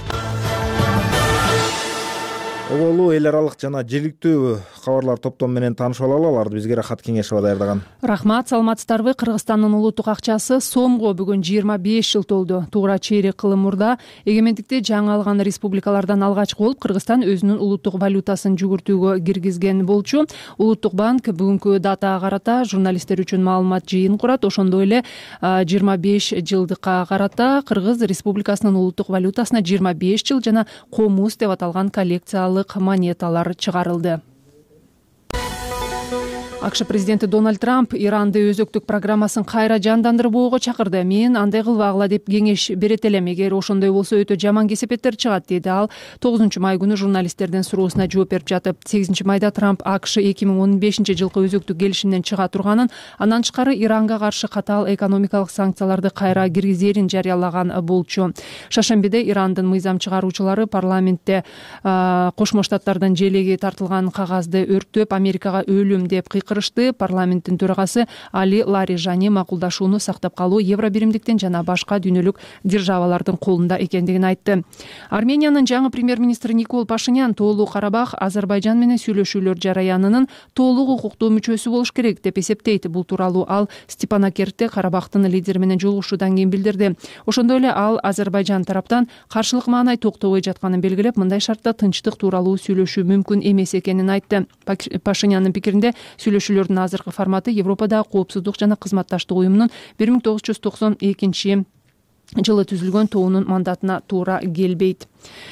Оболу эл аралык жана жергиликтүү кабарлар топтому менен таанышып алалы. Аларды бизге Рахат Кеңешова даярдаган. Рахмат, саламатсыздарбы? Кыргызстандын улуттук акчасы сомго бүгүн жыйырма беш жыл толду. Туура чейрек кылым мурда эгемендикти жаңы алган республикалардан алгачкы болуп, Кыргызстан өзүнүн улуттук валютасын жүгүртүүгө киргизген болчу. Улуттук банк бүгүнкү датага карата журналисттер үчүн маалымат жыйын курат. Ошондой эле жыйырма беш жылдыкка карата Кыргыз Республикасынын улуттук валютасына жыйырма беш жыл жана комуз деп аталган коллекциялык монеталар чыгарылды. АКШ президенти Дональд Трамп Иранды өзөктүк программасын кайра жандандырбоого чакырды. Мен андай кылбагыла деп кеңеш берет элем. Эгер ошондой болсо өтө жаман кесепеттер чыгат, деди ал тогузунчу май күнү журналисттердин суроосуна жооп берип жатып. сегизинчи майда Трамп АКШ эки миң он бешинчи жылкы өзөктүк келишимден чыга турганын, андан тышкары Иранга каршы катаал экономикалык санкцияларды кайра киргизерин жарыялаган болчу. Шашембиде Ирандын мыйзам чыгаруучулары парламентте Кошмо Штаттардын желеги тартылган кагазды өрттөп, Америкага өлүм деп кырышты. Парламенттин төрагасы Али Ларижани макулдашууну сактап калуу евро биримдиктин жана башка дүйнөлүк державалардын колунда экендигин айтты. Армениянын жаңы премьер-министри Никол Пашинян тоолуу Карабах Азербайжан менен сүйлөшүүлөр жараянынын толук укуктуу мүчөсү болуш керек деп эсептейт. Бул тууралуу ал Степанакертте Карабахтын лидери менен жолугушуудан кийин билдирди. Ошондой эле ал Азербайжан тараптан каршылык маанай токтобой жатканын белгилеп, мындай шартта тынчтык тууралуу сүйлөшүү мүмкүн эмес экенин айтты. Пашинянын пикиринде сүйлөшүүлөрдүн азыркы форматы Европадагы коопсуздук жана кызматташтык уюмунун бир миң тогуз жүз токсон экинчи жылы түзүлгөн тобунун мандатына туура келбейт.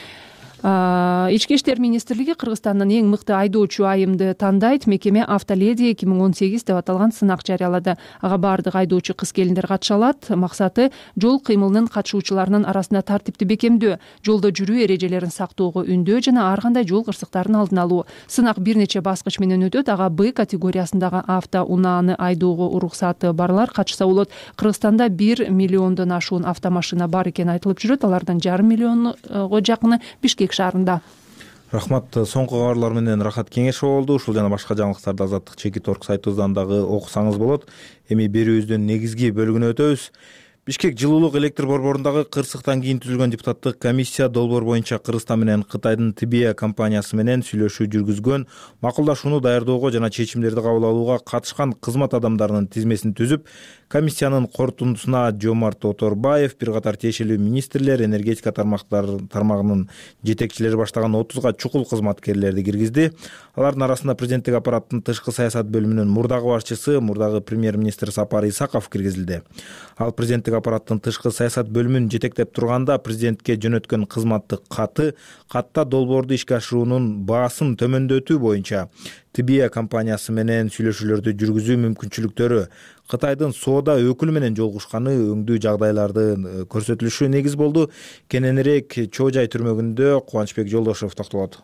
Ички иштер министрлиги Кыргызстандын эң мыкты айдоочу айымды тандайт. Мекеме Автоледи эки миң он сегиз деп аталган сынак жарыялады. Ага баардык айдоочу кыз-келиндер катыша алат. Максаты жол кыймылынын катышуучуларынын арасында тартипти бекемдөө, жолдо жүрүү эрежелерин сактоого үндөө жана ар кандай жол кырсыктарын алдын алуу. Сынак бир нече баскыч менен өтөт. Ага Б категориясындагы авто унааны айдоого уруксаты барлар катышса болот. Кыргызстанда бир миллиондон ашуун автомашина бар экени айтылып жүрөт. Алардын жарым миллионго жакыны Бишкек шаарында. Рахмат. Соңку кабарлар менен Рахат Кеңешова болду. Ушул жана башка жаңылыктарды Азаттык чеки торг сайтыбыздан дагы окусаңыз болот. Эми берүүбүздүн негизги бөлүгүнө өтөбүз. Бишкек жылуулук электр борборундагы кырсыктан кийин түзүлгөн депутаттык комиссия долбоор боюнча Кыргызстан менен Кытайдын Тибия компаниясы менен сүйлөшүү жүргүзгөн, макулдашууну даярдоого жана чечимдерди кабыл алууга катышкан кызмат адамдарынын тизмесин түзүп, комиссиянын корутундусуна Жомарт Оторбаев, бир катар тиешелүү министрлер, энергетика тармагынын жетекчилери баштаган отузга чукул кызматкерлерди киргизди. Алардын арасында президенттик аппараттын тышкы саясат бөлүмүнүн мурдагы башчысы, мурдагы премьер-министр Сапар Исаков киргизилди. Ал президенттик аппараттын тышкы саясат бөлүмүн жетектеп турганда президентке жөнөткөн кызматтык каты катта долбоорду ишке ашыруунун баасын төмөндөтүү боюнча Тибия компаниясы менен сүйлөшүүлөрдү жүргүзүү мүмкүнчүлүктөрү, Кытайдын соода өкүлү менен жолугушканы өңдүү жагдайларды көрсөтүлүшү негиз болду. Кененирээк чоо жай түрмөгүндө Кубанычбек Жолдошев токтолот.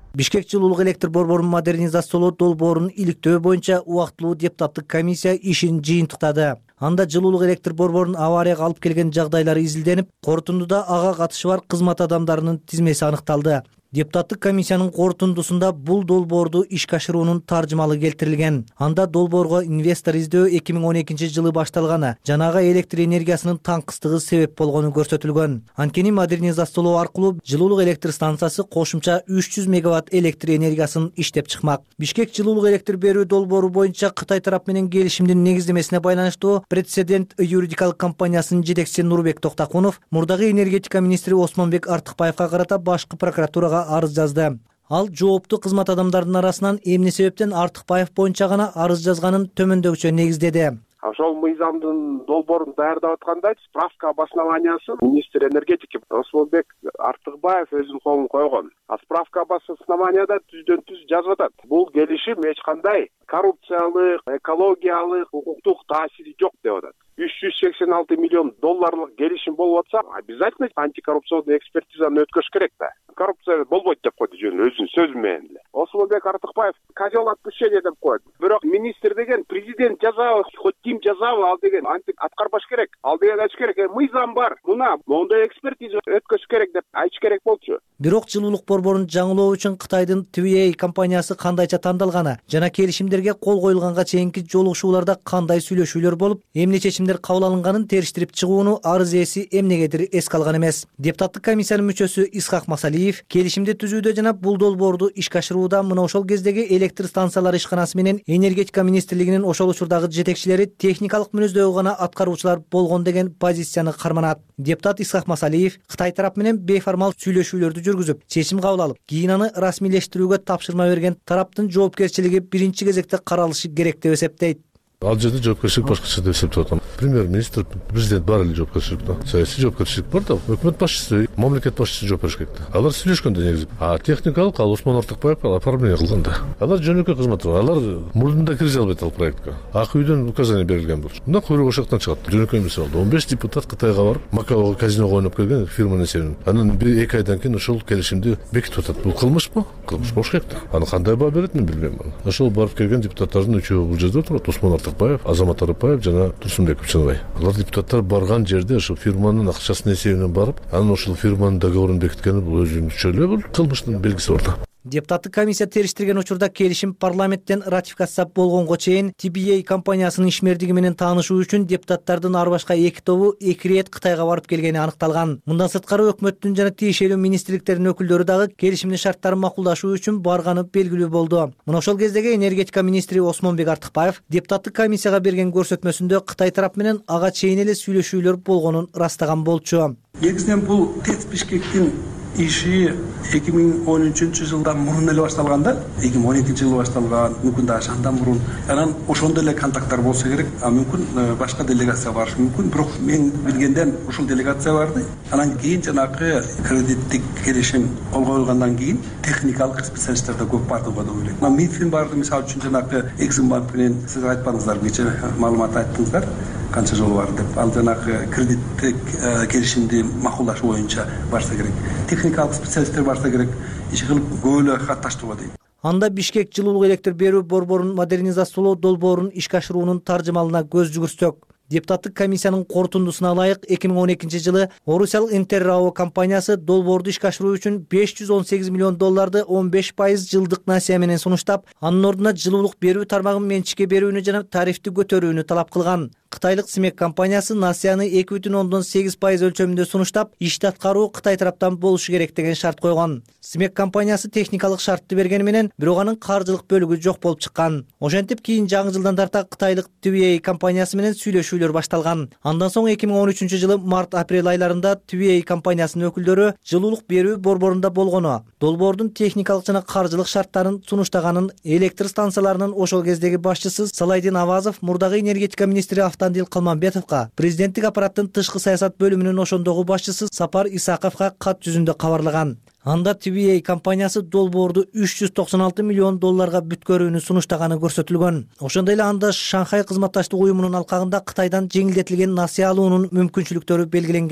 Бишкек жылуулук электр борборун модернизациялоо долбоорун иликтөө боюнча убактылуу депутаттык комиссия ишин жыйынтыктады. Анда жылуулук электр борборун аварияга алып келген жагдайлары изилденип, корутундуда ага катышы бар кызмат адамдарынын тизмеси аныкталды. Депутаттык комиссиянын корутундусунда бул долбоорду ишке ашыруунун таржымалы келтирилген. Анда долбоорго инвестор издөө эки миң он экинчи жылы башталганы, жанагы электр энергиясынын таңкыстыгы себеп болгону көрсөтүлгөн. Анткени модернизациялоо аркылуу жылуулук электр станциясы кошумча үч жүз мегаватт электр энергиясын иштеп чыкмак. Бишкек жылуулук электр берүү долбоору боюнча Кытай тарап менен келишимдин негиздемесине байланыштуу Прецедент юридикалык компаниясынын жетекчиси Нурбек Токтакунов мурдагы энергетика министри Осмонбек Артыкбаевга карата башкы прокуратурага арыз жазды. Ал жооптуу кызмат адамдарынын арасынан эмне себептен Артыкбаев боюнча гана арыз жазганын төмөндөгүчө негиздеди. Ошол мыйзамдын долбоорун даярдап атканда справка обоснованиясын министр энергетики Осмонбек Артыкбаев өзүнүн колуна койгон. А справка обоснованияда түздөн түз жазып атат. Бул келишим эч кандай коррупциялык, экологиялык, укуктук таасири жок деп атат. үч жүз сексен алты миллион долларлык келишим болуп атса, обязательно антикоррупционный экспертизаны өткөрүш керек да. Коррупция болбойт деп койду жөн өзүнүн сөзү менен эле. Осмонбек Артыкбаев козел отпущения деп коет. Бирок министр деген президент жазабы, хоть ким жазабы, ал деген антик аткарбаш керек. Ал деген айтыш керек, мыйзам бар. Мына моундай экспертиза өткөрүш керек деп айтыш керек болчу. Бирок жылуулук борборун жаңылоо үчүн Кытайдын Ти Ви Эй компаниясы кандайча тандалганы жана келишимдерге кол коюлганга чейинки жолугушууларда кандай сүйлөшүүлөр болуп, эмне чечимдер кабыл алынганын териштирип чыгууну арыз ээси эмнегедир эске алган эмес. Депутаттык комиссиянын мүчөсү Исхак Масалиев келишимди түзүүдө жана бул долбоорду ишке ашырууда мына ошол кездеги электр станциялары ишканасы менен энергетика министрлигинин ошол учурдагы жетекчилери техникалык мүнөздөгү гана аткаруучулар болгон деген позицияны карманат. Депутат Исхак Масалиев Кытай тарап менен бейформал сүйлөшүүлөрдү жүргүзүп, чечим кабыл алып, кийин аны расмийлештирүүгө тапшырма берген тараптын жоопкерчилиги биринчи кезекте каралышы керек деп эсептейт. Ал жерде жоопкерчилик башкача деп эсептеп атам. Премьер-министр, президент бар эле жоопкерчиликте. Саясий жоопкерчилик бар да, өкмөт башчысы, мамлекет башчысы жооп бериш керек да. Алар сүйлөшкөндө негизи. А техникалык ал Осмон Артыкбаев оформление кылган да. Алар жөнөкөй кызмат. Алар мурдунда кире албайт ал проектке. Ак үйдөн указание берилген болчу. Мында куйрук ошоктон чыгат. Жөнөкөй эмес болду. он беш депутат Кытайга барып, Макаого казиного ойноп келген фирманын эсебинен. Анан бир эки айдан кийин ошол келишимди бекитип атат. Бул кылмышпы? Кылмыш болуш керек да. Аны кандай баа берет мен билбейм аны. Ошол барып келген депутаттардын үчөө бул жерде турат. Осмон Артыкбаев, Азамат Арапаев жана Турсунбеков Чыныбай. Алар депутаттар барган жерде ошол фирманын акчасынын эсебинен барып, анан ошол фирманын договорун бекиткени бул өзүнчө эле бул кылмыштын белгиси бар да. Депутаттык комиссия териштирген учурда келишим парламенттен ратификация болгонго чейин Ти Ви Эй компаниясынын ишмердиги менен таанышуу үчүн депутаттардын ар башка эки тобу эки ирет Кытайга барып келгени аныкталган. Мындан сырткары өкмөттүн жана тиешелүү министрликтердин өкүлдөрү дагы келишимдин шарттарын макулдашуу үчүн барганы белгилүү болду. Мына ошол кездеги энергетика министри Осмонбек Артыкбаев депутаттык комиссияга берген көрсөтмөсүндө Кытай тарап менен ага чейин эле сүйлөшүүлөр болгонун ырастаган болчу. Негизинен бул ТЭЦ Бишкектин иши эки миң он үчүнчү жылдан мурун эле башталган да. эки миң он экинчи жылы башталган, мүмкүн да андан мурун. Анан ошондой эле контакттар болсо керек, а мүмкүн башка делегация барышы мүмкүн. Бирок мен билгенден ушул делегация барды. Анан кийин жанагы кредиттик келишим кол коюлгандан кийин техникалык специалисттер да көп барды деп ойлойм. Мына Митфин барды, мисалы үчүн жанагы Эксимбанк менен сиз айтпадыңыздар, кечээ маалымат айттыңыздар. Канча жол бар деп. Ал жанагы кредиттик келишимди макулдаш боюнча барса керек. Техникалык специалисттер барса керек. Иш кылып көп эле катташтыруу дейм. Анда Бишкек жылуулук электр берүү борборун модернизациялоо долбоорун ишке ашыруунун таржымалына көз жүгүрсөк, депутаттык комиссиянын корутундусуна ылайык эки миң он экинчи жылы Орусиялык Интеррао компаниясы долбоорду ишке ашыруу үчүн беш жүз он сегиз миллион долларды он беш пайыз жылдык насыя менен сунуштап, анын ордуна жылуулук берүү тармагын менчикке берүүнү жана тарифти көтөрүүнү талап кылган. Кытайлык Симек компаниясы насыяны эки бүтүн ондон сегиз пайыз өлчөмүндө сунуштап, ишти аткаруу Кытай тараптан болушу керек деген шарт койгон. Симек компаниясы техникалык шартты бергени менен, бирок анын каржылык бөлүгү жок болуп чыккан. Ошентип кийин жаңы жылдан тарта Кытайлык Ти Ви Эй компаниясы менен сүйлөшүүлөр башталган. Андан соң эки миң он үчүнчү жылы март-апрель айларында Ти Ви Эй компаниясынын өкүлдөрү жылуулук берүү борборунда болгону, долбоордун техникалык жана каржылык шарттарын сунуштаганын электр станцияларынын ошол кездеги башчысы Салайдин Авазов мурдагы энергетика министри Автандил Калманбетовго, президенттик аппараттын тышкы саясат бөлүмүнүн ошондогу башчысы Сапар Исаковго кат жүзүндө кабарлаган. Анда Ти Ви Эй компаниясы долбоорду үч жүз токсон алты миллион долларга бүткөрүүнү сунуштаганы көрсөтүлгөн. Ошондой эле анда Шанхай кызматташтык уюмунун алкагында Кытайдан жеңилдетилген насыя алуунун мүмкүнчүлүктөрү белгиленген.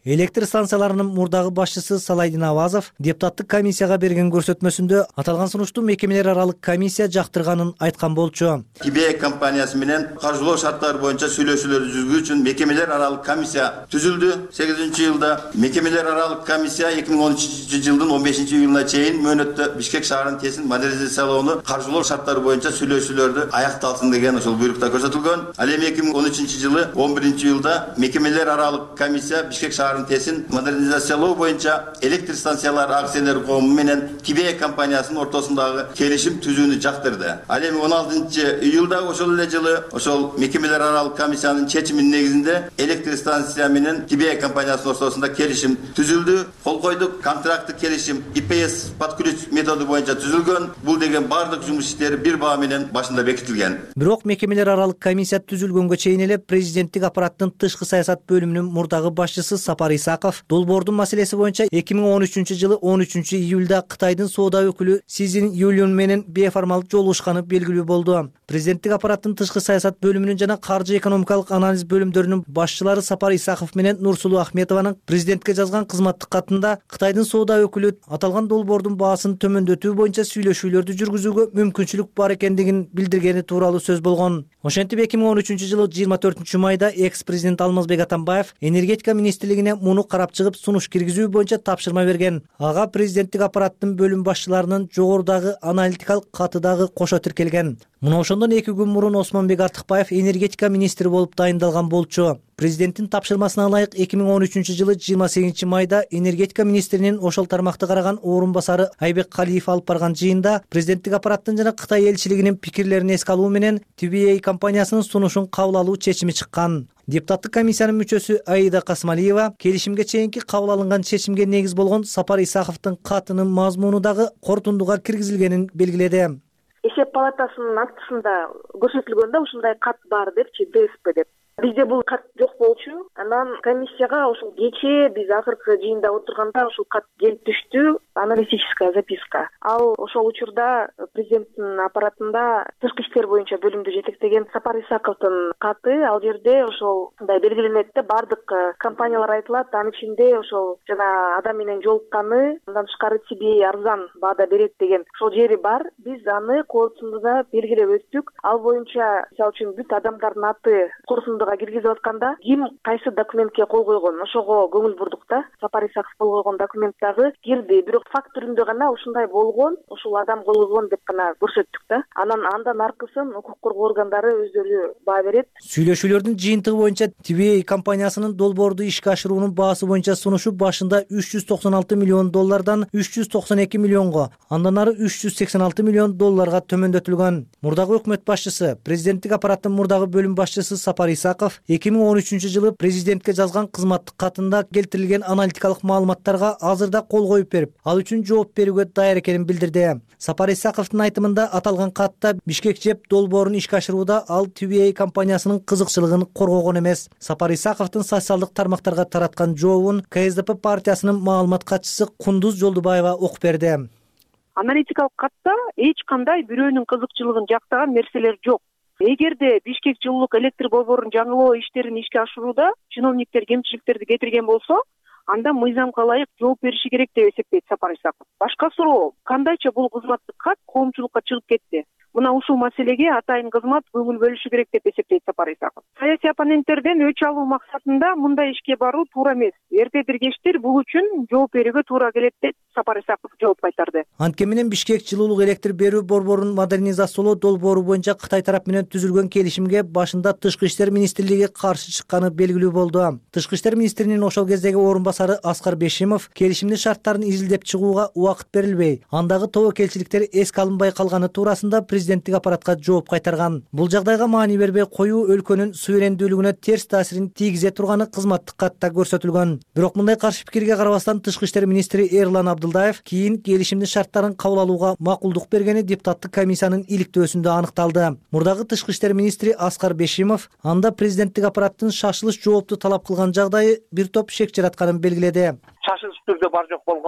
Электр станцияларынын мурдагы башчысы Салайдин Авазов депутаттык комиссияга берген көрсөтмөсүндө аталган сунушту мекемелер аралык комиссия жактырганын айткан болчу. Тибе компаниясы менен каржылоо шарттары боюнча сүйлөшүүлөрдү жүргүзүү үчүн мекемелер аралык комиссия түзүлдү. сегизинчи жылда мекемелер аралык комиссия эки миң он үчүнчү жылдын он бешинчи июлуна чейин мөөнөттө Бишкек шаарынын тесин модернизациялоону каржылоо шарттары боюнча сүйлөшүүлөрдү аякталсын деген ошол буйрукта көрсөтүлгөн. Ал эми эки миң он үчүнчү жылы он биринчи июлда мекемелер аралык комиссия Бишкек шаарынын тесин модернизациялоо боюнча электр станциялары акционер коому менен Тибе компаниясынын ортосундагы келишим түзүүнү жактырды. Ал эми он алтынчы июлда ошол эле жылы ошол мекемелер аралык комиссиянын чечиминин негизинде электр станция менен Тибе компаниясынын ортосунда келишим түзүлдү. Кол койдук. Контракттык келишим И П С под ключ методу боюнча түзүлгөн. Бул деген бардык жумуш иштери бир баа менен башында бекитилген. Бирок мекемелер аралык комиссия түзүлгөнгө чейин эле президенттик аппараттын тышкы саясат бөлүмүнүн мурдагы башчысы Сапар Исаков долбоордун маселеси боюнча эки миң он үчүнчү жылы он үчүнчү июлда Кытайдын соода өкүлү Сизин Юлюн менен бейформалдуу жолугушканы белгилүү болду. Президенттик аппараттын тышкы саясат бөлүмүнүн жана каржы экономикалык анализ бөлүмдөрүнүн башчылары Сапар Исаков менен Нурсулуу Ахметованын президентке жазган кызматтык катында Кытайдын соода өкүлү аталган долбоордун баасын төмөндөтүү боюнча сүйлөшүүлөрдү жүргүзүүгө мүмкүнчүлүк бар экендигин билдиргени тууралуу сөз болгон. Ошентип эки миң он үчүнчү жылы жыйырма төртүнчү майда экс президент Алмазбек Атамбаев энергетика министрлигине муну карап чыгып сунуш киргизүү боюнча тапшырма берген. Ага президенттик аппараттын бөлүм башчыларынын жогорудагы аналитикалык каты дагы кошо тиркелген. Муну ошондон эки күн мурун Осмонбек Артыкбаев энергетика министри болуп дайындалган болчу. Президенттин тапшырмасына ылайык эки миң он үчүнчү жылы жыйырма сегизинчи майда энергетика министринин ошол тармакты караган орун басары Айбек Калиев алып барган жыйында президенттик аппараттын жана Кытай элчилигинин пикирлерин эске алуу менен Ти Би Эй компаниясынын сунушун кабыл алуу чечими чыккан. Депутаттык комиссиянын мүчөсү Аида Касмалиева келишимге чейинки кабыл алынган чечимге негиз болгон Сапар Исаковдун катынын мазмуну дагы корутундуга киргизилгенин белгиледи. Эсеп палатасынын актысында көрсөтүлгөндө ушундай кат бар депчи, Д С П деп. Бизде бул кат жок болчу. Анан комиссияга ошол кечээ биз акыркы жыйында отурганда ошол кат келип түштү, аналитическая записка. Ал ошол учурда президенттин аппаратында тышкы иштер боюнча бөлүмдү жетектеген Сапар Исаковдун каты. Ал жерде ошол мындай белгиленет да, бардык компаниялар айтылат, анын ичинде ошол жана адам менен жолукканы, андан тышкары Ти Би Эй арзан баада берет деген ошол жери бар. Биз аны корутундуда белгилеп өттүк. Ал боюнча мисалы үчүн бүт адамдардын аты корутундуга киргизип атканда ким кайсы документке кол койгон, ошого көңүл бурдук да. Сапар Исаков кол койгон документ дагы кирди, бирок факт түрүндө гана ушундай болгон, ушул адам кол койгон деп гана көрсөттүк да. Анан андан аркысын укук коргоо органдары өздөрү баа берет. Сүйлөшүүлөрдүн жыйынтыгы боюнча Ти Би Эй компаниясынын долбоорду ишке ашыруунун баасы боюнча сунушу башында үч жүз токсон алты миллион доллардан үч жүз токсон эки миллионго, андан ары үч жүз сексен алты миллион долларга төмөндөтүлгөн. Мурдагы өкмөт башчысы, президенттик аппараттын мурдагы бөлүм башчысы Сапар Исаков эки миң он үчүнчү жылы президентке жазган кызматтык катында келтирилген аналитикалык маалыматтарга азырда кол коюп берип, ал үчүн жооп берүүгө даяр экенин билдирди. Сапар Исаковдун айтымында аталган катта Бишкек ЖЭП долбоорун ишке ашырууда ал Ти Би Эй компаниясынын кызыкчылыгын коргогон эмес. Сапар Исаковдун социалдык тармактарга тараткан жообун К С Д П партиясынын маалымат катчысы Кундуз Жолдубаева окуп берди. Аналитикалык катта эч кандай бирөөнүн кызыкчылыгын жактаган нерселер жок. Эгерде Бишкек жылуулук электр борборунун жаңылоо иштерин ишке ашырууда чиновниктер кемчиликтерди кетирген болсо, анда мыйзамга ылайык жооп бериши керек деп эсептейт Сапар Исаков. Башка суроо, кандайча бул кызматтык кат коомчулукка чыгып кетти? Мына ушул маселеге атайын кызмат көңүл бөлүшү керек деп эсептейт Сапар Исаков. Саясий оппоненттерден өч алуу максатында мындай ишке баруу туура эмес. Эртедир кечтир бул үчүн жооп берүүгө туура келет деп Сапар Исаков жооп кайтарды. Анткени менен Бишкек жылуулук электр берүү борборунун модернизациялоо долбоору боюнча Кытай тарап менен түзүлгөн келишимге башында Тышкы иштер министрлиги каршы чыкканы белгилүү болду. Тышкы иштер министринин ошол кездеги орун басары Аскар Бешимов келишимдин шарттарын изилдеп чыгууга убакыт берилбей, андагы тобокелчиликтер эске алынбай калганы туурасында президенттик аппаратка жооп кайтарган. Бул жагдайга маани бербей коюу өлкөнүн суверендүүлүгүнө терс таасирин тийгизе турганы кызматтык катта көрсөтүлгөн. Бирок мындай каршы пикирге карабастан Тышкы иштер министри Эрлан Абдылдаев кийин келишимдин шарттарын кабыл алууга макулдук бергени депутаттык комиссиянын иликтөөсүндө аныкталды. Мурдагы Тышкы иштер министри Аскар Бешимов анда президенттик аппараттын шашылыш жоопту талап кылган жагдайы бир топ шек жаратканын белгиледи. Шашылыш түрдө бар жок болгондо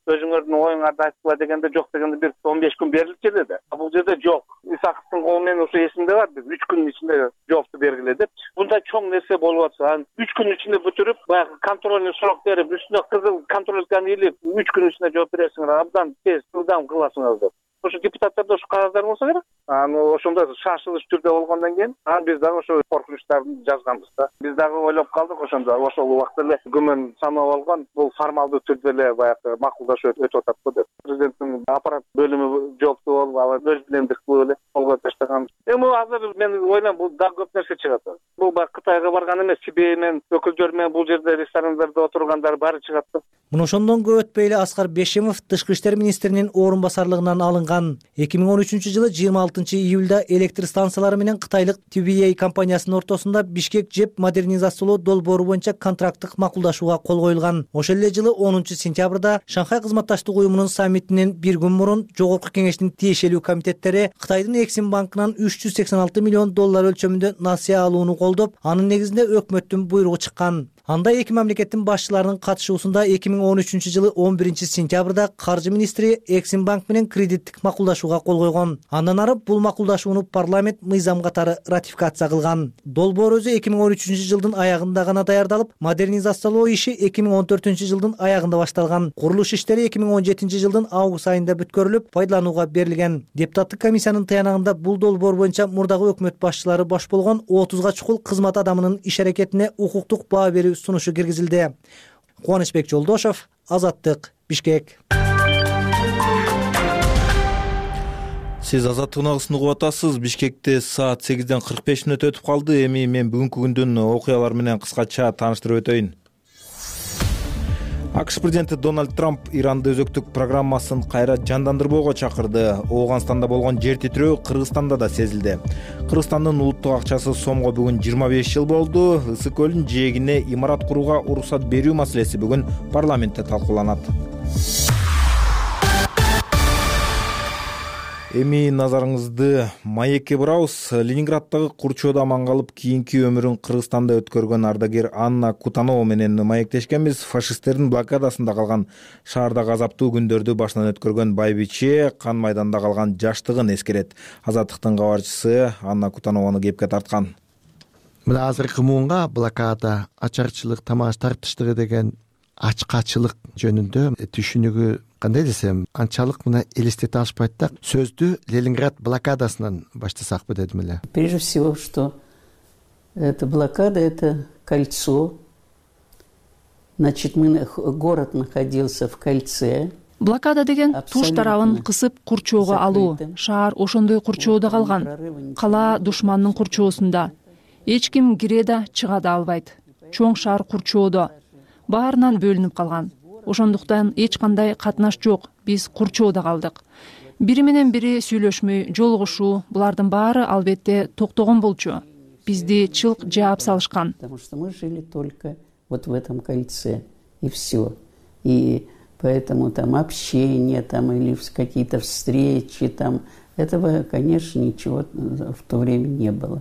өзүңөрдүн оюңарды айткыла дегенде жок дегенде бир он беш күн берилчү эле да. Бул жерде жок. Исаковдун колу менен ушу эсимде бар. Биз үч күн ичинде жоопту бергиле депчи. Мындай чоң нерсе болуп атса, анан үч күн ичинде бүтүрүп, баягы контрольный срок берип, үстүнө кызыл контрольканы илип, үч күн ичинде жооп бересиңер, абдан тез, ылдам кыласыңар деп. Ошо депутаттарда ушу кагаздар болсо керек. Аны ошондо шашылыш түрдө болгондон кийин, анан биз дагы ошо коркунучтарды жазганбыз да. Биз дагы ойлоп калдык ошондо, ошол убакта эле күмөн саноо болгон, бул формалдуу түрдө эле баягы макулдашуу өтүп атат го деп. Президенттин аппарат бөлүмү жооптуу болуп, алар өз билемдик кылып эле колго таштаган. Эми азыр мен ойлойм, бул дагы көп нерсе чыгат. Бул баягы Кытайга барган эмес, Сибир менен өкүлдөр менен бул жерде ресторандарда отургандар баары чыгат да. Мына ошондон көп өтпөй эле Аскар Бешимов Тышкы иштер министринин орун басарлыгынан алынган. эки миң он үчүнчү жылы жыйырма алтынчы июлда электр станциялары менен кытайлык Ти Би Эй компаниясынын ортосунда Бишкек ЖЭП модернизациялоо долбоору боюнча контракттык макулдашууга кол коюлган. Ошол эле жылы онунчу сентябрда Шанхай кызматташтык уюмунун саммитинен бир күн мурун Жогорку кеңештин тиешелүү комитеттери Кытайдын Эксим банкынан үч жүз сексен алты миллион доллар өлчөмүндө насыя алууну колдоп, анын негизинде өкмөттүн буйругу чыккан. Анда эки мамлекеттин башчыларынын катышуусунда эки миң он үчүнчү жылы он биринчи сентябрда каржы министри Эксим банк менен кредиттик макулдашууга кол койгон. Андан ары бул макулдашууну парламент мыйзам катары ратификация кылган. Долбоор өзү эки миң он үчүнчү жылдын аягында гана даярдалып, модернизациялоо иши эки миң он төртүнчү жылдын аягында башталган. Курулуш иштери эки миң он жетинчи жылдын август айында бүткөрүлүп, пайдаланууга берилген. Депутаттык комиссиянын тыянагында бул долбоор боюнча мурдагы өкмөт башчылары баш болгон отузга чукул кызмат адамынын иш аракетине укуктук баа берүү сунушу киргизилди. Кубанычбек Жолдошов, Азаттык, Бишкек. Сиз Азаттык унанысын угуп атасыз. Бишкекте саат сегизден кырк беш мүнөт өтүп калды. Эми мен бүгүнкү күндүн окуялары менен кыскача тааныштырып өтөйүн. АКШ президенти Дональд Трамп Иранды өзөктүк программасын кайра жандандырбоого чакырды. Ооганстанда болгон жер титирөө Кыргызстанда да сезилди. Кыргызстандын улуттук акчасы сомго бүгүн жыйырма беш жыл болду. Ысык көлдүн жээгине имарат курууга уруксат берүү маселеси бүгүн парламентте талкууланат. Эми назарыңызды маекке бурабыз. Ленинграддагы курчоодо аман калып, кийинки өмүрүн Кыргызстанда өткөргөн ардагер Анна Кутанова менен маектешкенбиз. Фашисттердин блокадасында калган шаардагы азаптуу күндөрдү башынан өткөргөн байбиче кан майданда калган жаштыгын эскерет. Азаттыктын кабарчысы Анна Кутанованы кепке тарткан. Мына азыркы муунга блокада, ачарчылык, тамаш тартыштыгы деген ачкачылык жөнүндө түшүнүгү кандай десем, анчалык мына элестете алышпайт да. Сөздү Ленинград блокадасынан баштасакпы дедим эле. Прежде всего, что эта блокада, это кольцо. Значит, мы, город находился в кольце. Блокада деген туш тарабын кысып курчоого алуу. Шаар ошондой курчоодо калган. Кала душмандын курчоосунда. Эч ким кире да чыга да албайт. Чоң шаар курчоодо. Баарынан бөлүнүп калган. Ошондуктан эч кандай катнаш жок. Биз курчоодо калдык. Бири менен бири сүйлөшмөй, жолугушуу, булардын баары албетте токтогон болчу. Бизди чылк жаап салышкан. Потому что мы жили только вот в этом кольце, и все. И поэтому там общение, там или какие-то встречи, там этого, конечно, ничего в то время не было.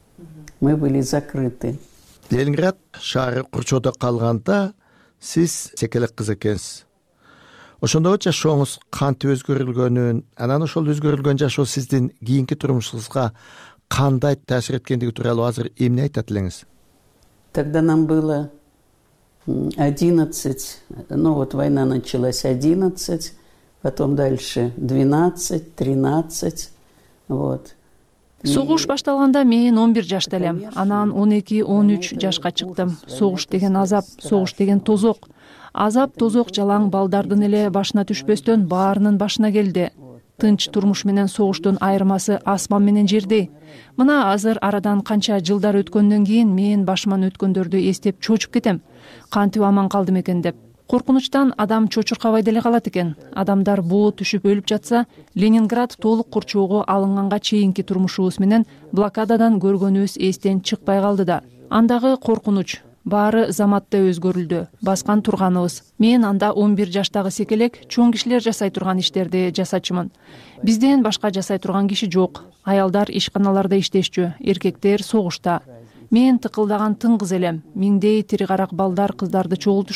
Мы были закрыты. Ленинград шаары курчоодо калганда сиз секелек кыз экенсиз. Ошондо жашооңуз кантип өзгөрүлгөнүн, анан ошол өзгөрүлгөн жашоо сиздин кийинки турмушуңузга кандай таасир эткендиги тууралуу азыр эмне айтат элеңиз? Тогда нам было одиннадцать, ну вот война началась одиннадцать, потом дальше двенадцать, тринадцать, вот. Согуш башталганда мен он бир жашта элем. Анан он эки он үч жашка чыктым. Согуш деген азап, согуш деген тозок. Азап, тозок жалаң балдардын эле башына түшпөстөн баарынын башына келди. Тынч турмуш менен согуштун айырмасы асман менен жердей. Мына азыр арадан канча жылдар өткөндөн кийин мен башыман өткөндөрдү эстеп чочуп кетем. Кантип аман калдым экен деп. Коркунучтан адам чочуркабай деле калат экен. Адамдар буу түшүп өлүп жатса, Ленинград толук курчоого алынганга чейинки турмушубуз менен блокададан көргөнүбүз эстен чыкпай калды да. Андагы коркунуч, баары заматта өзгөрүлдү. Баскан турганыбыз. Мен анда он бир жаштагы секелек чоң кишилер жасай турган иштерди жасачумун. Бизден башка жасай турган киши жок. Аялдар ишканаларда иштешчү, эркектер согушта. Мен тыкылдаган тың кыз элем. Миңдей тири карак балдар кыздарды чогултушуп,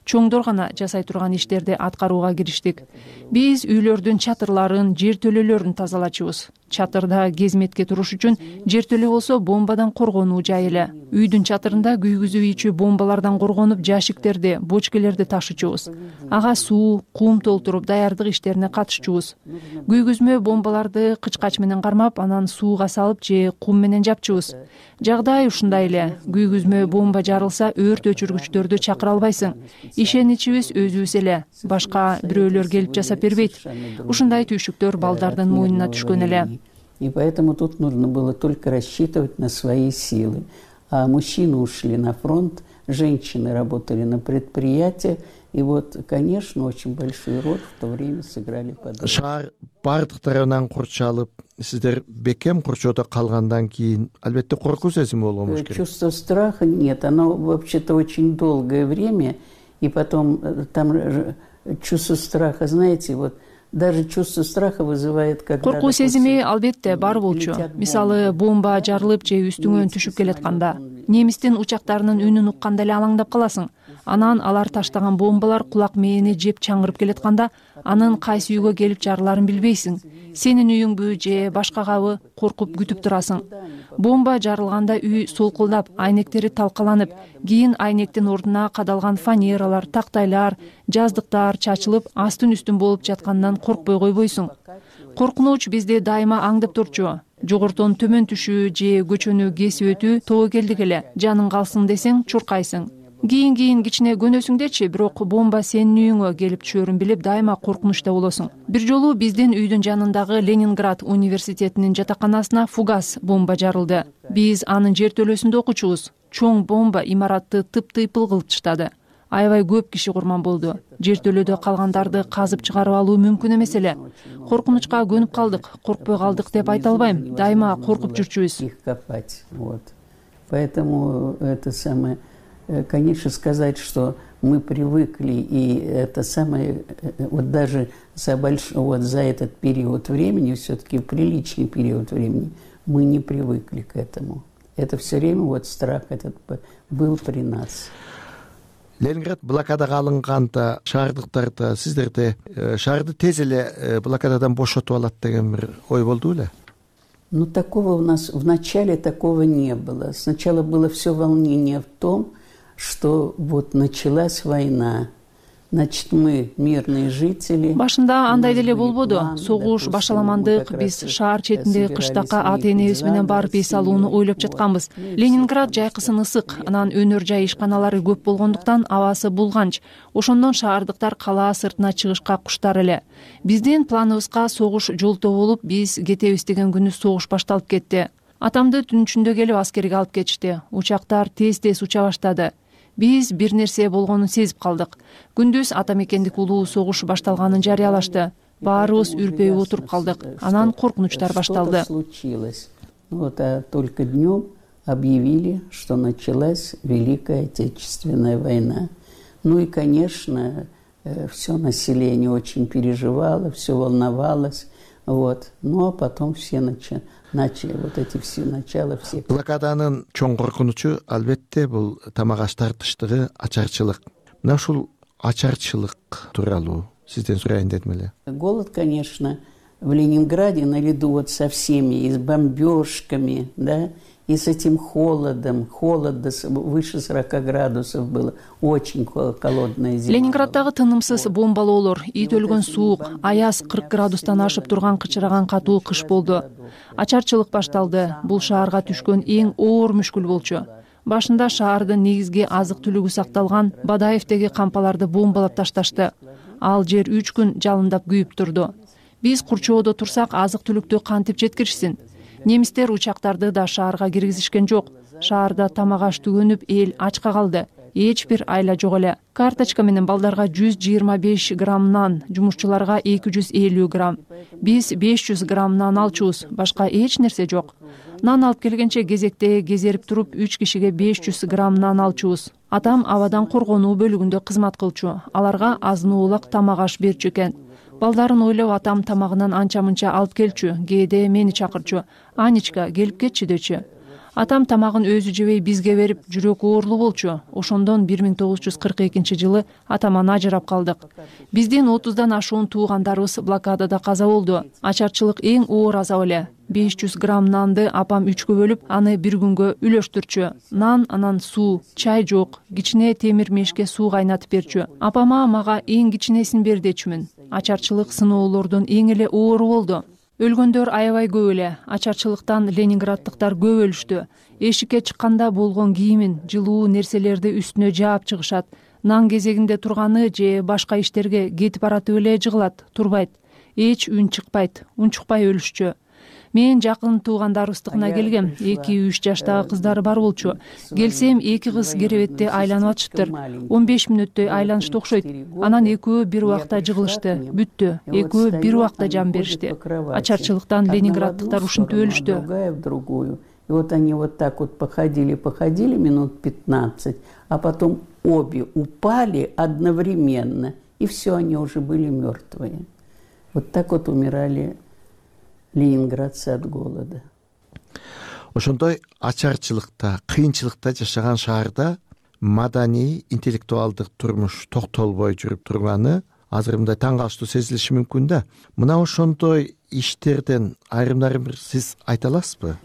чоңдор гана жасай турган иштерди аткарууга кириштик. Биз үйлөрдүн чатырларын, жертөлөлөрүн тазалачубуз. Чатырда кезметке туруш үчүн жертөлө болсо бомбадан коргонуу жай эле. Үйдүн чатырында күйгүзүү ичүү бомбалардан коргонуп, жашиктерди, бочкелерди ташычубуз. Ага суу, кум толтуруп даярдык иштерине катышчубуз. Күйгүзмө бомбаларды кычкач менен кармап, анан сууга салып же кум менен жапчубуз. Жагдай ушундай эле. Күйгүзмө бомба жарылса, өрт өчүргүчтөрдү чакыра албайсың. Ишеничибиз өзүбүз эле. Башка бирөөлөр келип жасап бербейт. Ушундай түйшүктөр балдардын мойнуна түшкөн эле. И поэтому тут нужно было только рассчитывать на свои силы. А мужчины ушли на фронт, женщины работали на предприятиях. И вот, конечно, очень большой роль в то время сыграли подруги. Шаар бардык тарабынан курчалып, сиздер бекем курчоодо калгандан кийин албетте коркуу сезими болгон болуш керек. Чувство страха нет, оно вообще-то очень долгое время, и потом там чувство страха, знаете, вот даже чувство страха вызывает, когда... Коркуу сезими албетте бар болчу. Мисалы, бомба жарылып же үстүңөн түшүп келатканда, немистин учактарынын үнүн укканда эле алаңдап каласың. Анан алар таштаган бомбалар кулак мээни жеп чаңырып келатканда, анын кайсы үйгө келип жарыларын билбейсиң. Сенин үйүңбү же башкагабы коркуп күтүп турасың. Бомба жарылганда үй солкулдап, айнектери талкаланып, кийин айнектин ордуна кадалган фанералар, тактайлар, жаздыктар чачылып, астын үстүн болуп жаткандан коркпой койбойсуң. Коркунуч бизди дайыма аңдып турчу. Жогортон төмөн түшүү же көчөнү кесип өтүү тобокелдик эле. Жаның калсын десең чуркайсың. Кийин-кийин кичине көнөсүң-дечи, бирок бомба сенин үйүңө келип түшөрүн билип, дайыма коркунучта болосуң. Бир жолу биздин үйдүн жанындагы Ленинград университетинин жатаканасына фугас бомба жарылды. Биз анын жертөлөсүндө окучубуз. Чоң бомба имаратты тып-тыйпыл кылып таштады. Аябай көп киши курман болду. Жертөлөдө калгандарды казып чыгарып алуу мүмкүн эмес эле. Коркунучка көнүп калдык, коркпой калдык деп айта албайм. Дайыма коркуп жүрчүбүз. Поэтому это самое... Конечно, сказать, что мы привыкли, и это самое, вот даже за, больш... вот за этот период времени, все-таки приличный период времени, мы не привыкли к этому. Это все время вот страх этот был при нас. Ленинград блокадага алынганда шаардыктарда сиздерде шаарды тез эле блокададан бошотуп алат деген бир ой болду эле? Ну, такого у нас в начале такого не было. Сначала было все волнение в том, что вот началась война. Значит, мы мирные жители. Башында андай деле болбоду. Согуш башаламандык, биз шаар четиндеги кыштакка ата энебиз менен барып эс алууну ойлоп жатканбыз. Ленинград жайкысын ысык, анан өнөр жай ишканалары көп болгондуктан абасы булганч. Ошондон шаардыктар кала сыртына чыгышка куштар эле. Биздин планыбызга согуш жолтоо болуп, биз кетебиз деген күнү согуш башталып кетти. Атамды түн ичинде келип аскерге алып кетишти. Учактар тез-тез уча баштады. Биз бир нерсе болгонун сезип калдык. Күндүз ата мекендик улуу согуш башталганын жарыялашты. Баарыбыз үрпөйүп отуруп калдык. Анан коркунучтар башталды. Вот, а только днем объявили, что началась Великая Отечественная война. Ну и, конечно, все население очень переживало, все волновалось. Вот. Ну а потом все начали. Начали вот эти все начала все. Блокаданын чоң коркунучу албетте бул тамак аш тартыштыгы, ачарчылык. Мына ушул ачарчылык тууралуу сизден сурайын дедим эле. Голод, конечно, в Ленинграде наряду вот со всеми, и с бомбежками, да, и с этим холодом, холод выше сорока градусов было, очень холодная зима. Ленинграддагы тынымсыз бомбалоолор, ит өлгөн суук, аяз кырк градустан ашып турган кычыраган катуу кыш болду. Ачарчылык башталды. Бул шаарга түшкөн эң оор мүшкүл болчу. Башында шаардын негизги азык түлүгү сакталган Бадаевдеги кампаларды бомбалап ташташты. Ал жер үч күн жалындап күйүп турду. Биз курчоодо турсак, азык түлүктү кантип жеткиришсин? Немистер учактарды да шаарга киргизишкен жок. Шаарда тамак аш түгөнүп, эл ачка калды. Эч бир айла жок эле. Карточка менен балдарга жүз жыйырма беш грамм нан, жумушчуларга эки жүз элүү грамм. Биз беш жүз грамм нан алчубуз, башка эч нерсе жок. Нан алып келгенче кезекте кезерип туруп, үч кишиге беш жүз грамм нан алчубуз. Атам абадан коргонуу бөлүгүндө кызмат кылчу. Аларга азын-уулак тамак аш берчү экен. Балдарын ойлоп, атам тамагынан анча-мынча алып келчү, кээде мени чакырчу. Анечка, келип кетчи дечү. Атам тамагын өзү жебей бизге берип жүрөк оорлуу болчу. Ошондон бир миң тогуз жүз кырк экинчи жылы атаман ажырап калдык. Биздин отуздан ашуун туугандарыбыз блокадада каза болду. Ачарчылык эң оор азап эле. беш жүз грамм нанды апам үчкө бөлүп, аны бир күнгө үлөштүрчү. Нан, анан суу, чай жок, кичине темир мешке суу кайнатып берчү. Апама мага эң кичинесин бер дечүмүн. Ачарчылык сыноолордун эң эле оору болду. Өлгөндөр аябай көп эле. Ачарчылыктан ленинграддыктар көп өлүштү. Эшикке чыкканда болгон кийимин, жылуу нерселерди үстүнө жаап чыгышат. Нан кезегинде турганы же башка иштерге кетип баратып эле жыгылат, турбайт. Эч үн чыкпайт, унчукпай өлүшчү. Мен жакын туугандарыбыздыкына келгем. эки үч жаштагы кыздары бар болчу. Келсем эки кыз керебетте айланып атышыптыр. он беш мүнөттөй айланышты окшойт. Анан экөө бир убакта жыгылышты. Бүттү. Экөө бир убакта жан беришти. Ачарчылыктан ленинграддыктар ушинтип өлүштү. И вот они вот так вот походили, походили минут пятнадцать, а потом обе упали одновременно, и все, они уже были мертвые. Вот так вот умирали ленинградцы от голода. Ошондой ачарчылыкта, кыйынчылыкта жашаган шаарда маданий, интеллектуалдык турмуш токтолбой жүрүп турганы азыр мындай таң калыштуу сезилиши мүмкүн да. Мына ошондой иштерден айрымдарын бир сиз айта аласызбы?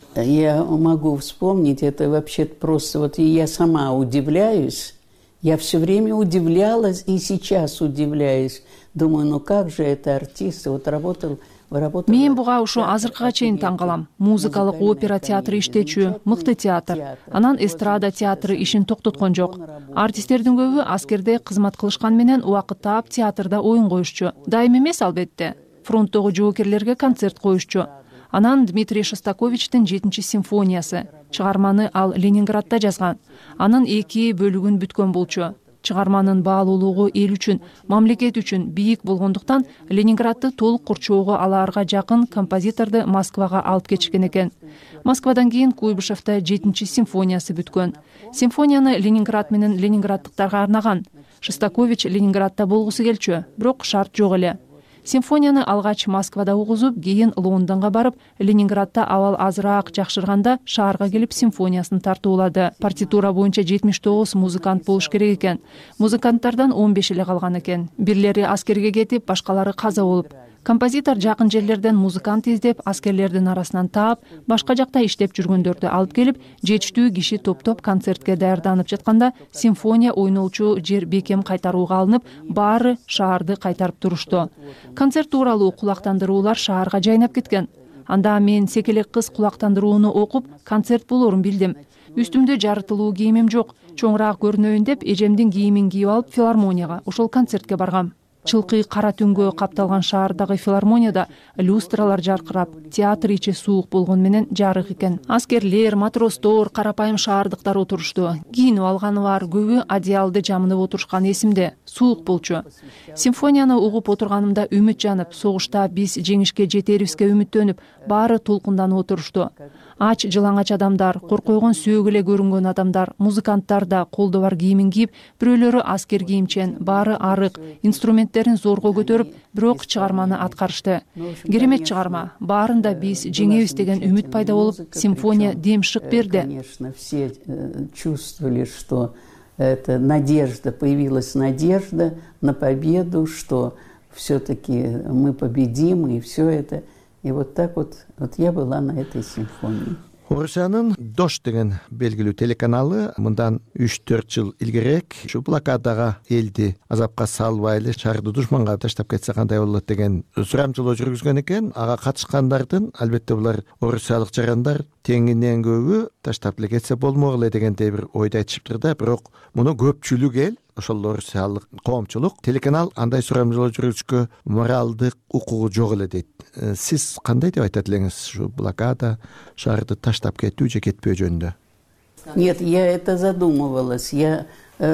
Я могу вспомнить, это вообще просто, вот я сама удивляюсь, я все время удивлялась и сейчас удивляюсь. Думаю, ну как же это артисты, вот работал... Мен буга ушу азыркыга чейин таң калам. Музыкалык опера театры иштечү, мыкты театр. Анан эстрада театры ишин токтоткон жок. Артисттердин көбү аскерде кызмат кылышкан менен убакыт таап театрда оюн коюшчу. Дайым эмес албетте. Фронттогу жоокерлерге концерт коюшчу. Анан Дмитрий Шостаковичтин жетинчи симфониясы. Чыгарманы ал Ленинградда жазган. Анын эки бөлүгүн бүткөн болчу. Чыгарманын баалуулугу эл үчүн, мамлекет үчүн бийик болгондуктан Ленинградды толук курчоого алаарга жакын композиторду Москвага алып кетишкен экен. Москвадан кийин Куйбышевда жетинчи симфониясы бүткөн. Симфонияны Ленинград менен ленинграддыктарга арнаган. Шостакович Ленинградда болгусу келчү, бирок шарт жок эле. Симфонияны алгач Москвада угузуп, кийин Лондонго барып, Ленинградда абал азыраак жакшырганда шаарга келип симфониясын тартуулады. Партитура боюнча жетимиш тогуз музыкант болуш керек экен. Музыканттардан он беш эле калган экен. Бирлери аскерге кетип, башкалары каза болуп. Композитор жакын жерлерден музыкант издеп, аскерлердин арасынан таап, башка жакта иштеп жүргөндөрдү алып келип, жетиштүү киши топтоп концертке даярданып жатканда симфония ойнолчу жер бекем кайтарууга алынып, баары шаарды кайтарып турушту. Концерт тууралуу кулактандыруулар шаарга жайнап кеткен. Анда мен секелек кыз кулактандырууну окуп, концерт болорун билдим. Үстүмдө жарытылуу кийимим жок. Чоңураак көрүнөйүн деп эжемдин кийимин кийип алып филармонияга, ошол концертке баргам. Чылкый кара түнгө капталган шаардагы филармонияда люстралар жаркырап, театр ичи суук болгон менен жарык экен. Аскерлер, матростор, карапайым шаардыктар отурушту. Кийинип алганы бар, көбү одеялды жамынып отурушкан эсимде. Суук болчу. Симфонияны угуп отурганымда үмүт жанып, согушта биз жеңишке жетерибизге үмүттөнүп, баары толкунданып отурушту. Ач жылаңач адамдар, коркойгон сөөг эле көрүнгөн адамдар, музыканттар да колдо бар кийимин кийип, бирөөлөрү аскер кийимчен, баары арык, инструменттерин зорго көтөрүп, бирок чыгарманы аткарышты. Керемет чыгарма. Баарында биз жеңебиз деген үмүт пайда болуп, симфония дем шык берди. Конечно, все чувствовали, что это надежда, появилась надежда на победу, что все-таки мы победим, и все это. И вот так вот, вот я была на этой симфонии. Орусиянын Дош деген белгилүү телеканалы мындан үч төрт жыл илгерээк ушу блокадага элди азапка салбай эле шаарды душманга таштап кетсе кандай болот деген сурамжылоо жүргүзгөн экен. Ага катышкандардын албетте булар орусиялык жарандар теңинен көбү таштап эле кетсе болмок эле дегендей бир ойду айтышыптыр да, бирок муну көпчүлүк эл, ошол орусиялык коомчулук телеканал андай сурамжылоо жүргүзүшкө моралдык укугу жок эле дейт. Сиз кандай деп айтат элеңиз ушу блокада шаарды таштап кетүү же кетпөө жөнүндө? Нет, я это задумывалась. Я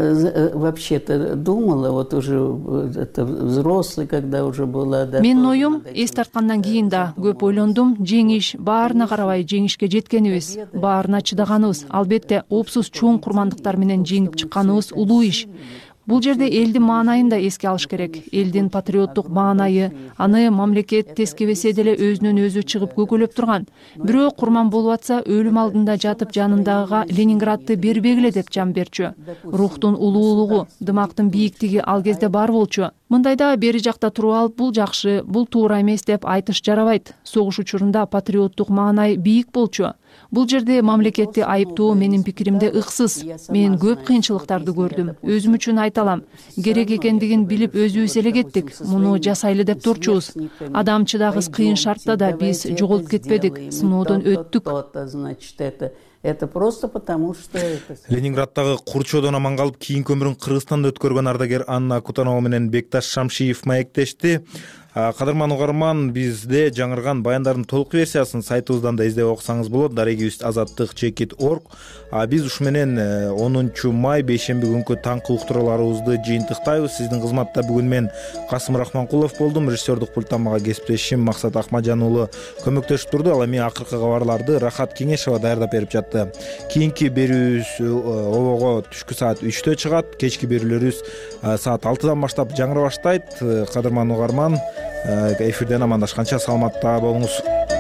э, вообще-то думала, вот уже это взрослый, когда уже была... Да, Менин оюм эс тарткандан кийин да көп ойлондум. Жеңиш, баарына карабай жеңишке жеткенибиз, баарына чыдаганыбыз, албетте опсуз чоң курмандыктар менен жеңип чыкканыбыз улуу иш. Бул жерде элдин маанайын да эске алыш керек. Элдин патриоттук маанайы, аны мамлекет тескебесе деле өзүнөн өзү чыгып көкөлөп турган. Бирөө курман болуп атса, өлүм алдында жатып жанындагыга Ленинградты бербегиле деп жан берчү. Рухтун улуулугу, дымактын бийиктиги ал кезде бар болчу. Мындайда бери жакта туруп алып, бул жакшы, бул туура эмес деп айтыш жарабайт. Согуш учурунда патриоттук маанай бийик болчу. Бул жерде мамлекетти айыптоо менин пикиримде ыксыз. Мен көп кыйынчылыктарды көрдүм. Өзүм үчүн айта алам. Керек экендигин билип өзүбүз эле кеттик. Муну жасайлы деп турчубуз. Адам чыдагыс кыйын шартта да биз жоголуп кетпедик. Сыноодон өттүк. Это просто потому, что это... Ленинградтагы курчоодон аман калып, кийинки өмүрүн Кыргызстанда өткөргөн ардагер Анна Кутанова менен Бекташ Шамшиев маектешти. Кадырман угарман, бизде жаңырган баяндардын толук версиясын сайтыбыздан да издеп окусаңыз болот. Дарегибиз азаттык чекит точка орг. Биз ушу менен онунчу май бейшемби күнкү таңкы уктурууларыбызды жыйынтыктайбыз. Сиздин кызматта бүгүн мен Касым Рахманкулов болдум. Режиссердук пульттан мага кесиптешим Максат Акмажан уулу көмөктөшүп турду. Ал эми акыркы кабарларды Рахат Кеңешова даярдап берип жатты. Кийинки берүүбүз обого түшкү саат үчтө чыгат. Кечки берүүлөрүбүз саат алтыдан баштап жаңыра баштайт. Кадырман угарман, эфирден амандашканча саламатта болуңуз.